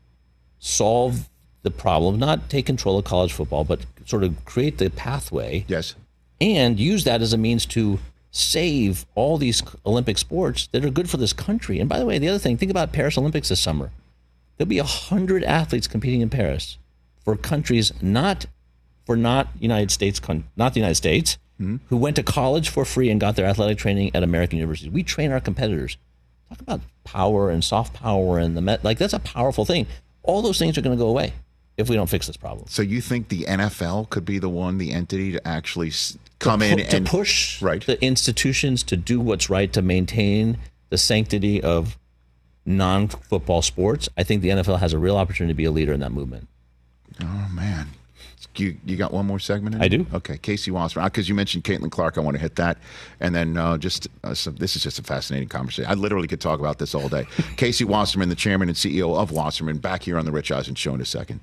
solve the problem, not take control of college football, but sort of create the pathway. Yes. And use that as a means to save all these Olympic sports that are good for this country. And by the way, the other thing, think about Paris Olympics this summer. There'll be one hundred athletes competing in Paris for countries not for not United States, not the United States, mm-hmm. who went to college for free and got their athletic training at American universities. We train our competitors. Talk about power and soft power and the met, like that's a powerful thing. All those things are going to go away if we don't fix this problem. So you think the N F L could be the one, the entity to actually come to in pu- and to push right. the institutions to do what's right to maintain the sanctity of non-football sports? I think the N F L has a real opportunity to be a leader in that movement. Oh man. You you got one more segment in? I do. Okay, Casey Wasserman, because you mentioned Caitlin Clark, I want to hit that. And then uh, just, uh, some, this is just a fascinating conversation. I literally could talk about this all day. Casey Wasserman, the chairman and C E O of Wasserman, back here on the Rich Eisen Show in a second.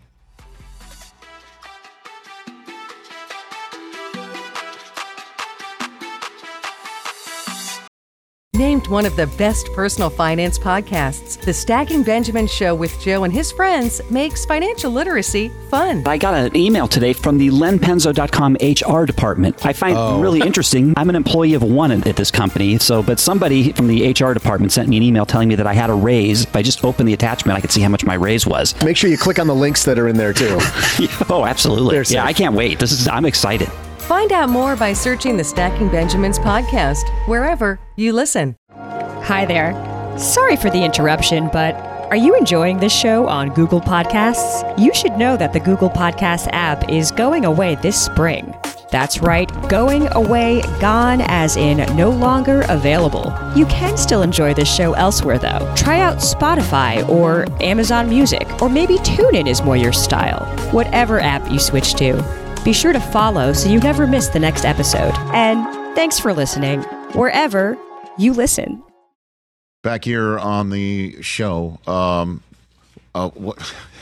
Named one of the best personal finance podcasts, The Stacking Benjamin Show with Joe and his friends makes financial literacy fun. I got an email today from the len penzo dot com H R department. I find oh. it really interesting. I'm an employee of one at, at this company, so but somebody from the H R department sent me an email telling me that I had a raise. If I just opened the attachment, I could see how much my raise was. Make sure you click on the links that are in there too. Oh, absolutely. They're yeah, safe. I can't wait. This is I'm excited. Find out more by searching the Stacking Benjamins podcast wherever you listen. Hi there. Sorry for the interruption, but Are you enjoying this show on Google Podcasts? You should know that the Google Podcasts app is going away this spring. That's right, going away, gone as in no longer available. You can still enjoy this show elsewhere though. Try out Spotify or Amazon Music, or maybe TuneIn is more your style. Whatever app you switch to, be sure to follow so you never miss the next episode. And thanks for listening, wherever you listen. Back here on the show, um, uh, what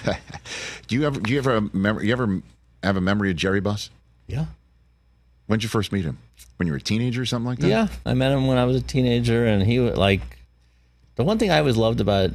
do you ever do you ever remember? You ever have a memory of Jerry Buss? Yeah. When did you first meet him? When you were a teenager or something like that? Yeah, I met him when I was a teenager, and he was like, the one thing I always loved about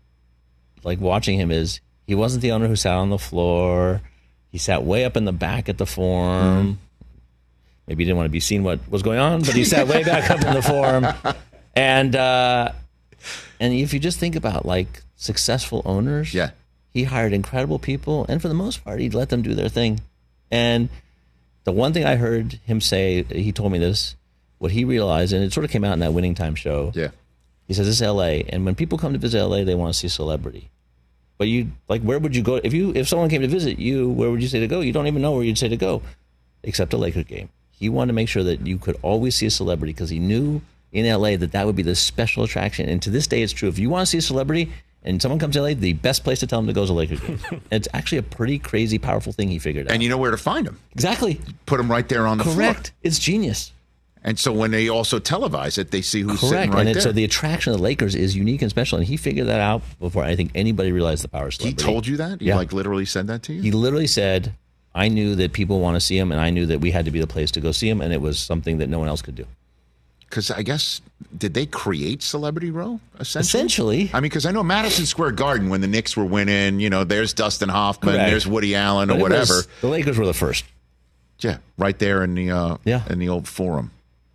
like watching him is he wasn't the owner who sat on the floor. He sat way up in the back at the forum. Mm. Maybe he didn't want to be seen what was going on, but he sat way back up in the forum. And uh, and if you just think about like successful owners, yeah, he hired incredible people, and for the most part, he'd let them do their thing. And the one thing I heard him say, he told me this, what he realized, and it sort of came out in that Winning Time show. Yeah. He says, this is L A, and when people come to visit L A, they want to see a celebrity. But you, like, where would you go? If you, if someone came to visit you, where would you say to go? You don't even know where you'd say to go, except a Lakers game. He wanted to make sure that you could always see a celebrity because he knew in L A that that would be the special attraction. And to this day, it's true. If you want to see a celebrity and someone comes to L A, the best place to tell them to go is a Lakers game. And it's actually a pretty crazy, powerful thing he figured out. And you know where to find him. Exactly. Put him right there on the Correct. floor. Correct. It's genius. And so when they also televise it, they see who's Correct. sitting right and it, there. So the attraction of the Lakers is unique and special. And he figured that out before I think anybody realized the power of celebrity. He told you that? He yeah. like literally said that to you? He literally said, I knew that people want to see him, and I knew that we had to be the place to go see him, and it was something that no one else could do. Because I guess, did they create Celebrity Row, essentially? Essentially. I mean, because I know Madison Square Garden, when the Knicks were winning, you know, there's Dustin Hoffman, Correct. there's Woody Allen, but or whatever. Was, the Lakers were the first. Yeah, right there in the uh, yeah. in the old Forum.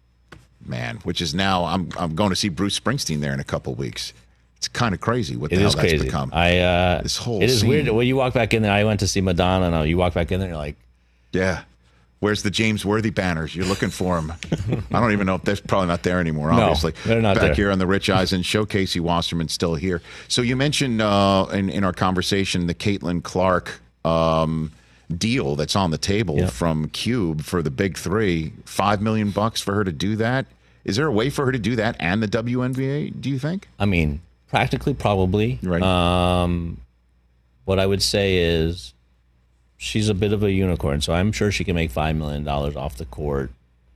Man, which is now, I'm I'm going to see Bruce Springsteen there in a couple of weeks. It's kind of crazy what the it hell is that's crazy. become. I, uh, this whole It is scene. weird. When you walk back in there, I went to see Madonna, and you walk back in there, and you're like, yeah. Where's the James Worthy banners? You're looking for them. I don't even know if they're probably not there anymore, obviously. No, they're not Back there. here on the Rich Eisen Show, Casey Wasserman still here. So you mentioned uh, in, in our conversation the Caitlin Clark um, deal that's on the table yep. from Cube for the big three. Five million bucks for her to do that. Is there a way for her to do that and the W N B A, do you think? I mean, practically, probably. Right. Um, what I would say is she's a bit of a unicorn, so I'm sure she can make five million dollars off the court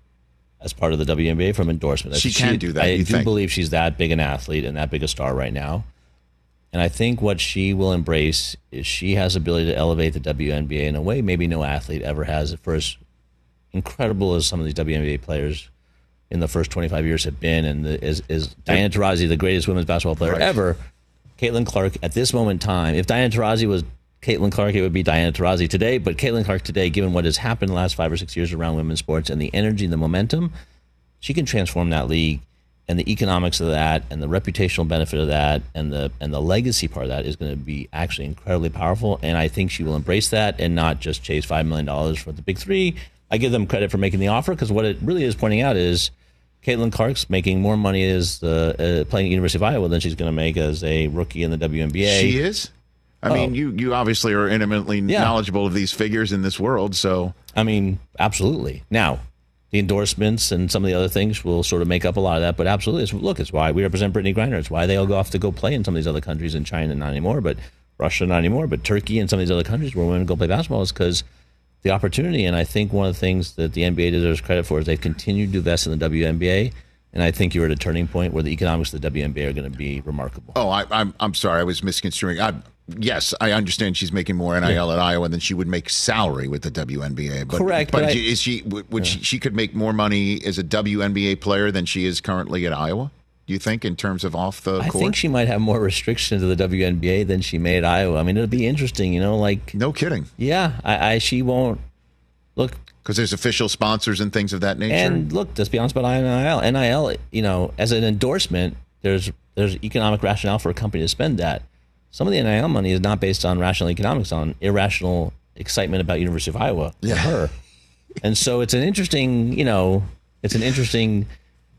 as part of the W N B A from endorsement. She can do that, I you do think? believe she's that big an athlete and that big a star right now. And I think what she will embrace is she has the ability to elevate the W N B A in a way maybe no athlete ever has. For as incredible as some of these W N B A players in the first twenty-five years have been, and the, is, is Diana Taurasi the greatest women's basketball player Right. ever, Caitlin Clark at this moment in time, if Diana Taurasi was Caitlin Clark, it would be Diana Taurasi today, but Caitlin Clark today, given what has happened in the last five or six years around women's sports and the energy and the momentum, she can transform that league, and the economics of that and the reputational benefit of that and the and the legacy part of that is going to be actually incredibly powerful, and I think she will embrace that and not just chase five million dollars for the big three. I give them credit for making the offer because what it really is pointing out is Caitlin Clark's making more money as uh, uh, playing at University of Iowa than she's going to make as a rookie in the W N B A. She is? I Oh. mean, you you obviously are intimately Yeah. knowledgeable of these figures in this world, so. I mean, absolutely. Now, the endorsements and some of the other things will sort of make up a lot of that, but absolutely. It's, look, it's why we represent Brittany Griner. It's why they all go off to go play in some of these other countries, in China not anymore, but Russia not anymore, but Turkey and some of these other countries where women go play basketball is because the opportunity. And I think one of the things that the N B A deserves credit for is they've continued to invest in the W N B A. And I think you're at a turning point where the economics of the W N B A are going to be remarkable. Oh, I, I'm I'm sorry, I was misconstruing. I, yes, I understand she's making more N I L Yeah. at Iowa than she would make salary with the W N B A. But, Correct, But, but I- is she would would she, she could make more money as a W N B A player than she is currently at Iowa? Do you think in terms of off the I court? think she might have more restrictions to the W N B A than she may at Iowa. I mean, it'll be interesting, you know, like. No kidding. Yeah, I, I she won't look. Because there's official sponsors and things of that nature. And look, let's be honest about N I L. N I L, you know, as an endorsement, there's there's economic rationale for a company to spend that. Some of the N I L money is not based on rational economics, on irrational excitement about University of Iowa for Yeah. her. And so it's an interesting, you know, it's an interesting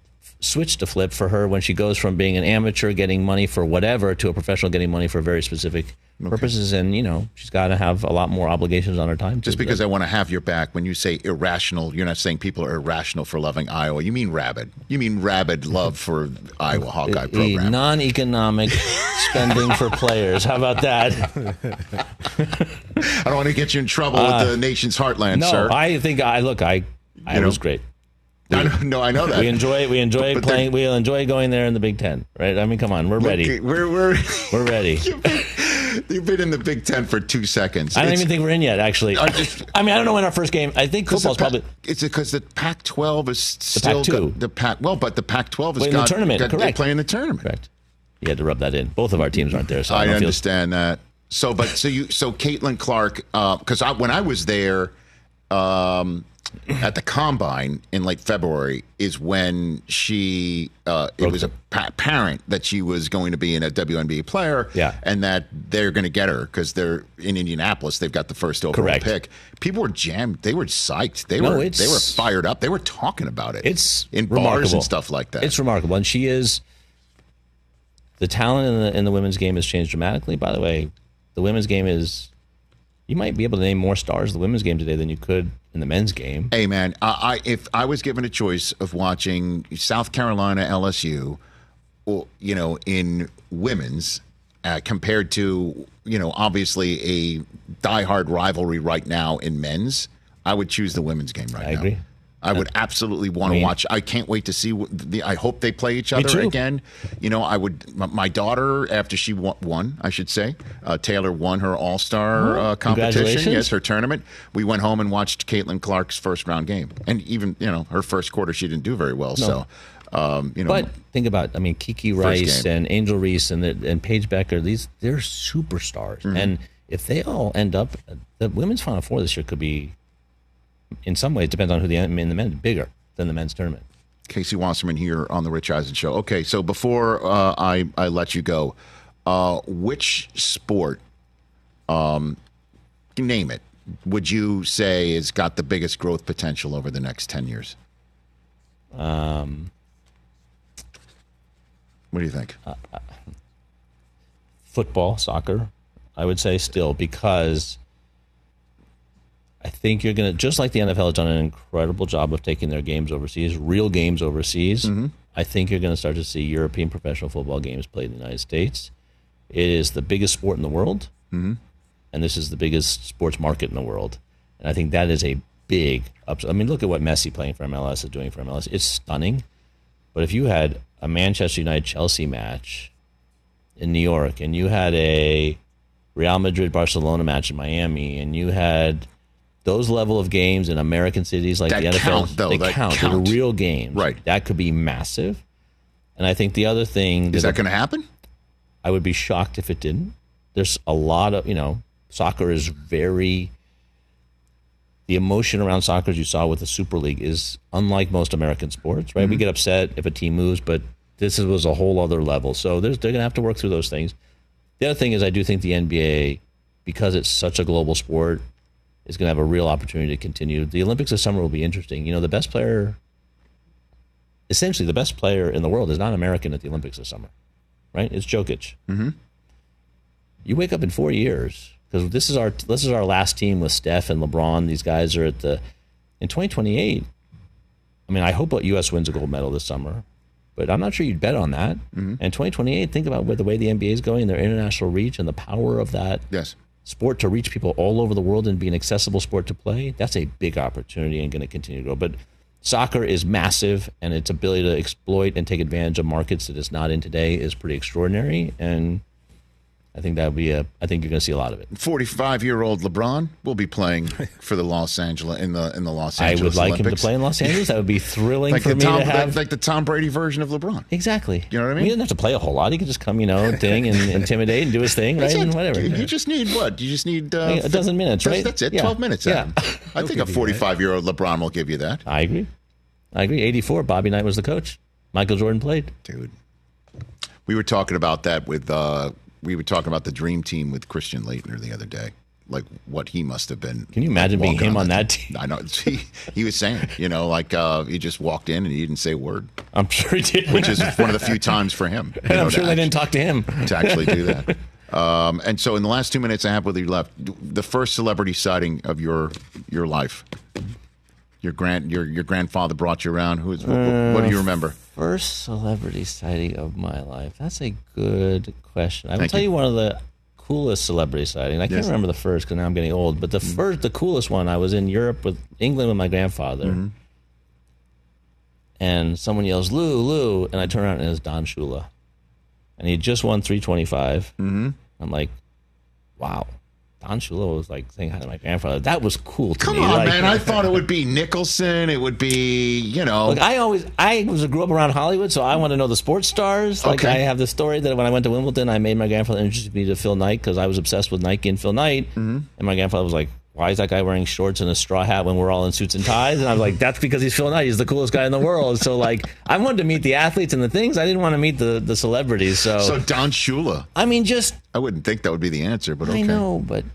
switch to flip for her when she goes from being an amateur getting money for whatever to a professional getting money for very specific okay. purposes. And, you know, she's got to have a lot more obligations on her time. Just because I want to have your back, when you say irrational, you're not saying people are irrational for loving Iowa. You mean rabid. You mean rabid love for Iowa Hawkeye program. Non-economic spending for players. How about that? I don't want to get you in trouble uh, with the nation's heartland, no, sir. No, I think, I look, I, I it was great. We, I know, no, I know that. We enjoy we enjoy but playing. We enjoy going there in the Big Ten, right? I mean, come on, we're ready. We're we're we're ready. You've been, you've been in the Big Ten for two seconds. I don't it's, even think we're in yet. Actually, I, just, I mean, I don't know when our first game. I think football's Pac, probably. It's because the Pac twelve is still the Pac two. Got, the Pac. Well, but the Pac twelve is in got, the tournament. Got, correct. They play in the tournament. Correct. You had to rub that in. Both of our teams aren't there, so I, I understand feel... that. So, but so you so Caitlin Clark, because uh, I when I was there. Um, At the combine in late February is when she, uh, it was apparent that she was going to be in a W N B A player, yeah. and that they're going to get her because they're in Indianapolis. They've got the first overall Correct. pick. People were jammed. They were psyched. They no, were they were fired up. They were talking about it. It's in remarkable. bars and stuff like that. It's remarkable, and she is. The talent in the in the women's game has changed dramatically. By the way, the women's game is. You might be able to name more stars in the women's game today than you could in the men's game. Hey, man, I, I if I was given a choice of watching South Carolina L S U, or, you know, in women's, uh, compared to, you know, obviously a diehard rivalry right now in men's, I would choose the women's game right I now. agree. I would absolutely want I mean, to watch. I can't wait to see. What the, I hope they play each other again. You know, I would. My daughter, after she won, I should say, uh, Taylor won her All Star uh, competition. Yes, her tournament. We went home and watched Caitlin Clark's first round game, and even you know her first quarter, she didn't do very well. No. So, um, you know. But think about, I mean, Kiki Rice and Angel Reese and the, and Paige Becker. These they're superstars, mm-hmm. and if they all end up, the women's Final Four this year could be. In some ways, it depends on who the in the men bigger than the men's tournament. Casey Wasserman here on the Rich Eisen Show. Okay, so before uh, I I let you go, uh, which sport, um, name it, would you say has got the biggest growth potential over the next ten years? Um, what do you think? Uh, uh, football, soccer, I would say still because. I think you're going to, just like the N F L has done an incredible job of taking their games overseas, real games overseas, mm-hmm. I think you're going to start to see European professional football games played in the United States. It is the biggest sport in the world, mm-hmm. and this is the biggest sports market in the world. And I think that is a big upside. I mean, look at what Messi playing for M L S is doing for M L S. It's stunning. But if you had a Manchester United-Chelsea match in New York, and you had a Real Madrid-Barcelona match in Miami, and you had... Those level of games in American cities like that the N F L, count, though, they that count. count. They're real games. Right. That could be massive. And I think the other thing... Is that going to happen? I would be shocked if it didn't. There's a lot of, you know, soccer is very... The emotion around soccer, as you saw with the Super League, is unlike most American sports, right? Mm-hmm. We get upset if a team moves, but this was a whole other level. So there's, they're going to have to work through those things. The other thing is I do think the N B A, because it's such a global sport, is going to have a real opportunity to continue. The Olympics this summer will be interesting. You know, the best player, essentially the best player in the world is not American at the Olympics this summer, right? It's Jokic. Mm-hmm. You wake up in four years, because this is our this is our last team with Steph and LeBron. These guys are at the, in twenty twenty-eight, I mean, I hope U S wins a gold medal this summer, but I'm not sure you'd bet on that. Mm-hmm. And twenty twenty-eight, think about where the way the N B A is going, their international reach and the power of that. Yes. Sport to reach people all over the world and be an accessible sport to play, that's a big opportunity and going to continue to grow. But soccer is massive, and its ability to exploit and take advantage of markets that it's not in today is pretty extraordinary. And I think that would be a. I think you're going to see a lot of it. forty-five-year-old LeBron will be playing for the Los Angeles in the in the Los Angeles. I would like Olympics. him to play in Los Angeles. That would be thrilling like for the me Tom, to have. Like, like the Tom Brady version of LeBron. Exactly. You know what I mean? He doesn't have to play a whole lot. He can just come, you know, ding and intimidate and do his thing, right? That's And it. whatever. You just need what? You just need uh, a dozen minutes, right? That's, that's it. Yeah. Twelve minutes. Yeah. I think a forty-five-year-old LeBron will give you that. I agree. I agree. eighty-four. Bobby Knight was the coach. Michael Jordan played. Dude, we were talking about that with. Uh, We were talking about the dream team with Christian Laettner the other day. like what he must have been. Can you imagine being him on that team? I know. He, he was saying, you know, like uh, he just walked in and he didn't say a word. I'm sure he did. Which is one of the few times for him. And know, I'm sure they didn't talk to him. To actually do that. Um, and so in the last two minutes I have with you left, the first celebrity sighting of your your life. Your grand your your grandfather brought you around. Who is? What, what do you remember? First celebrity sighting of my life. That's a good question. I will Thank tell you. you one of the coolest celebrity sightings. I can't Yes. remember the first because now I'm getting old. But the Mm-hmm. first, the coolest one, I was in Europe with England with my grandfather, Mm-hmm. and someone yells "Lou, Lou," and I turn around and it's Don Shula, and he just won three twenty-five. Mm-hmm. I'm like, wow. Don Shula was like saying hi to my grandfather. That was cool to Come me. on, Like, man! I thought it would be Nicholson. It would be, you know. Look, I always I was grew up around Hollywood, so I want to know the sports stars. Like Okay. I have the story that when I went to Wimbledon, I made my grandfather introduce me to Phil Knight because I was obsessed with Nike and Phil Knight. Mm-hmm. And my grandfather was like, "Why is that guy wearing shorts and a straw hat when we're all in suits and ties?" And I was like, "That's because he's Phil Knight. He's the coolest guy in the world." So like, I wanted to meet the athletes and the things. I didn't want to meet the the celebrities. So So Don Shula. I mean, just I wouldn't think that would be the answer, but okay. I know, but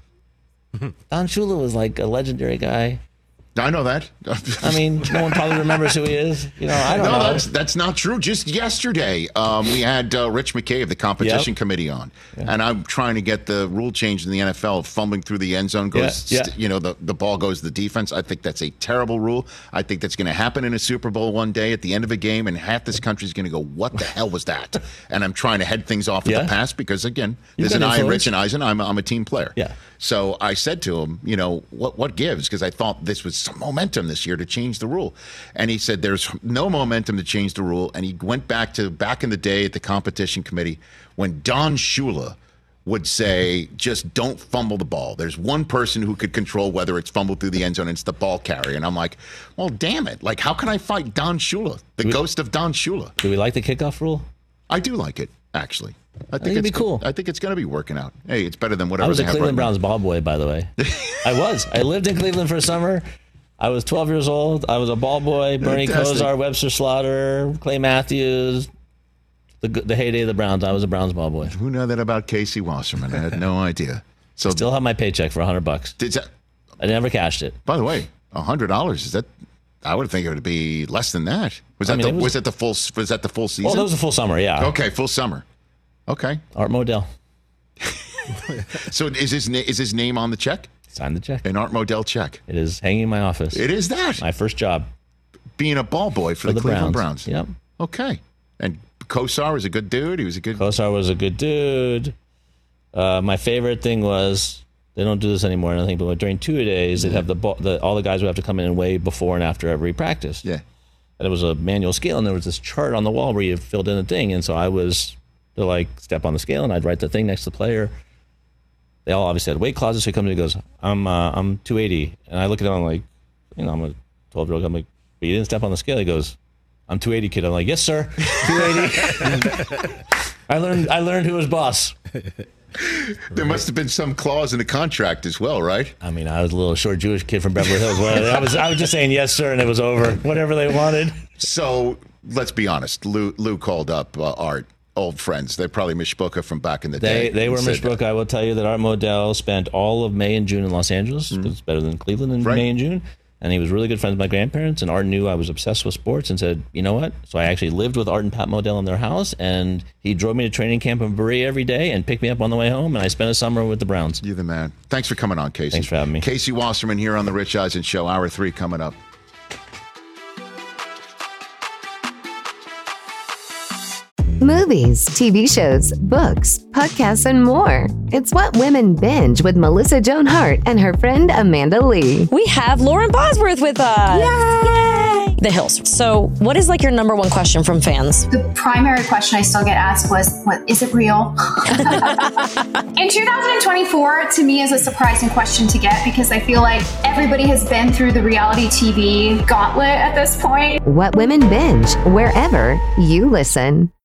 Don Shula was like a legendary guy. I know that. I mean, no one probably remembers who he is. You know, I don't no, know. that's that's not true. Just yesterday, um, we had uh, Rich McKay of the competition Yep. committee on, Yeah. and I'm trying to get the rule change in the N F L. Fumbling through the end zone goes, Yeah, yeah. st- you know, the, the ball goes to the defense. I think that's a terrible rule. I think that's going to happen in a Super Bowl one day at the end of a game, and half this country is going to go, "What the hell was that?" And I'm trying to head things off with Yeah. the pass because again, You've there's an got I in influence. Rich and Eisen. I'm I'm a team player. Yeah. So I said to him, you know, what what gives? Because I thought this was some momentum this year to change the rule. And he said there's no momentum to change the rule. And he went back to back in the day at the competition committee when Don Shula would say, just don't fumble the ball. There's one person who could control whether it's fumbled through the end zone and it's the ball carrier. And I'm like, well, damn it. Like, how can I fight Don Shula, the we- ghost of Don Shula? Do we like the kickoff rule? I do like it, actually. I think, think it'd it's be cool. I think it's going to be working out. Hey, it's better than whatever I was a they have Cleveland right now. Browns ball boy, by the way. I was. I lived in Cleveland for a summer. I was twelve years old. I was a ball boy. Bernie Fantastic. Kosar, Webster Slaughter, Clay Matthews. The the heyday of the Browns. I was a Browns ball boy. Who knew that about Casey Wasserman? I had no idea. So Still have my paycheck for a hundred bucks. did that, I never cashed it. by the way, a hundred dollars is that? I would think it would be less than that. Was I that mean, the, it was- was, it the full? Was that the full season? Well, that was a full summer. Yeah. okay, full summer. Okay. Art Modell So is his na- is his name on the check? signed the check. An Art Modell check. It is hanging in my office. It is that My first job being a ball boy for, for the, the Cleveland Browns. Browns. Yep. Okay. And Kosar was a good dude. He was a good. Kosar was a good dude. Uh, my favorite thing was they don't do this anymore. I think, but during two days, they'd have the, ball, the all the guys would have to come in and weigh before and after every practice. Yeah. And it was a manual scale, and there was this chart on the wall where you filled in a thing. And so I was to like step on the scale, and I'd write the thing next to the player. They all obviously had weight clauses. So he comes in and goes, "I'm uh, I'm two eighty," and I look at him, I'm like, you know, I'm a twelve year old. I'm like, but you didn't step on the scale. He goes, "I'm two eighty, kid." I'm like, "Yes, sir, two eighty." I learned I learned who was boss. There must have been some clause in the contract as well, right? I mean, I was a little short Jewish kid from Beverly Hills. I was I was just saying yes, sir, and it was over. Whatever they wanted. So let's be honest. Lou, Lou called up uh, Art, old friends. They're probably Mishpucha from back in the day. They they were and said, Mishpucha. I will tell you that Art Modell spent all of May and June in Los Angeles. Mm-hmm. It's better than Cleveland in Right. May and June. And he was really good friends with my grandparents. And Art knew I was obsessed with sports and said, you know what? So I actually lived with Art and Pat Modell in their house. And he drove me to training camp in Berea every day and picked me up on the way home. And I spent a summer with the Browns. You're the man. Thanks for coming on, Casey. Thanks for having me. Casey Wasserman here on The Rich Eisen Show. Hour three coming up. Movies, T V shows, books, podcasts, and more. It's what women binge with Melissa Joan Hart and her friend Amanda Lee. We have Lauren Bosworth with us. Yay! The Hills. So, what is like your number one question from fans? The primary question I still get asked was, "What is it real?" In two thousand twenty-four, to me, is a surprising question to get because I feel like everybody has been through the reality T V gauntlet at this point. What women binge, wherever you listen.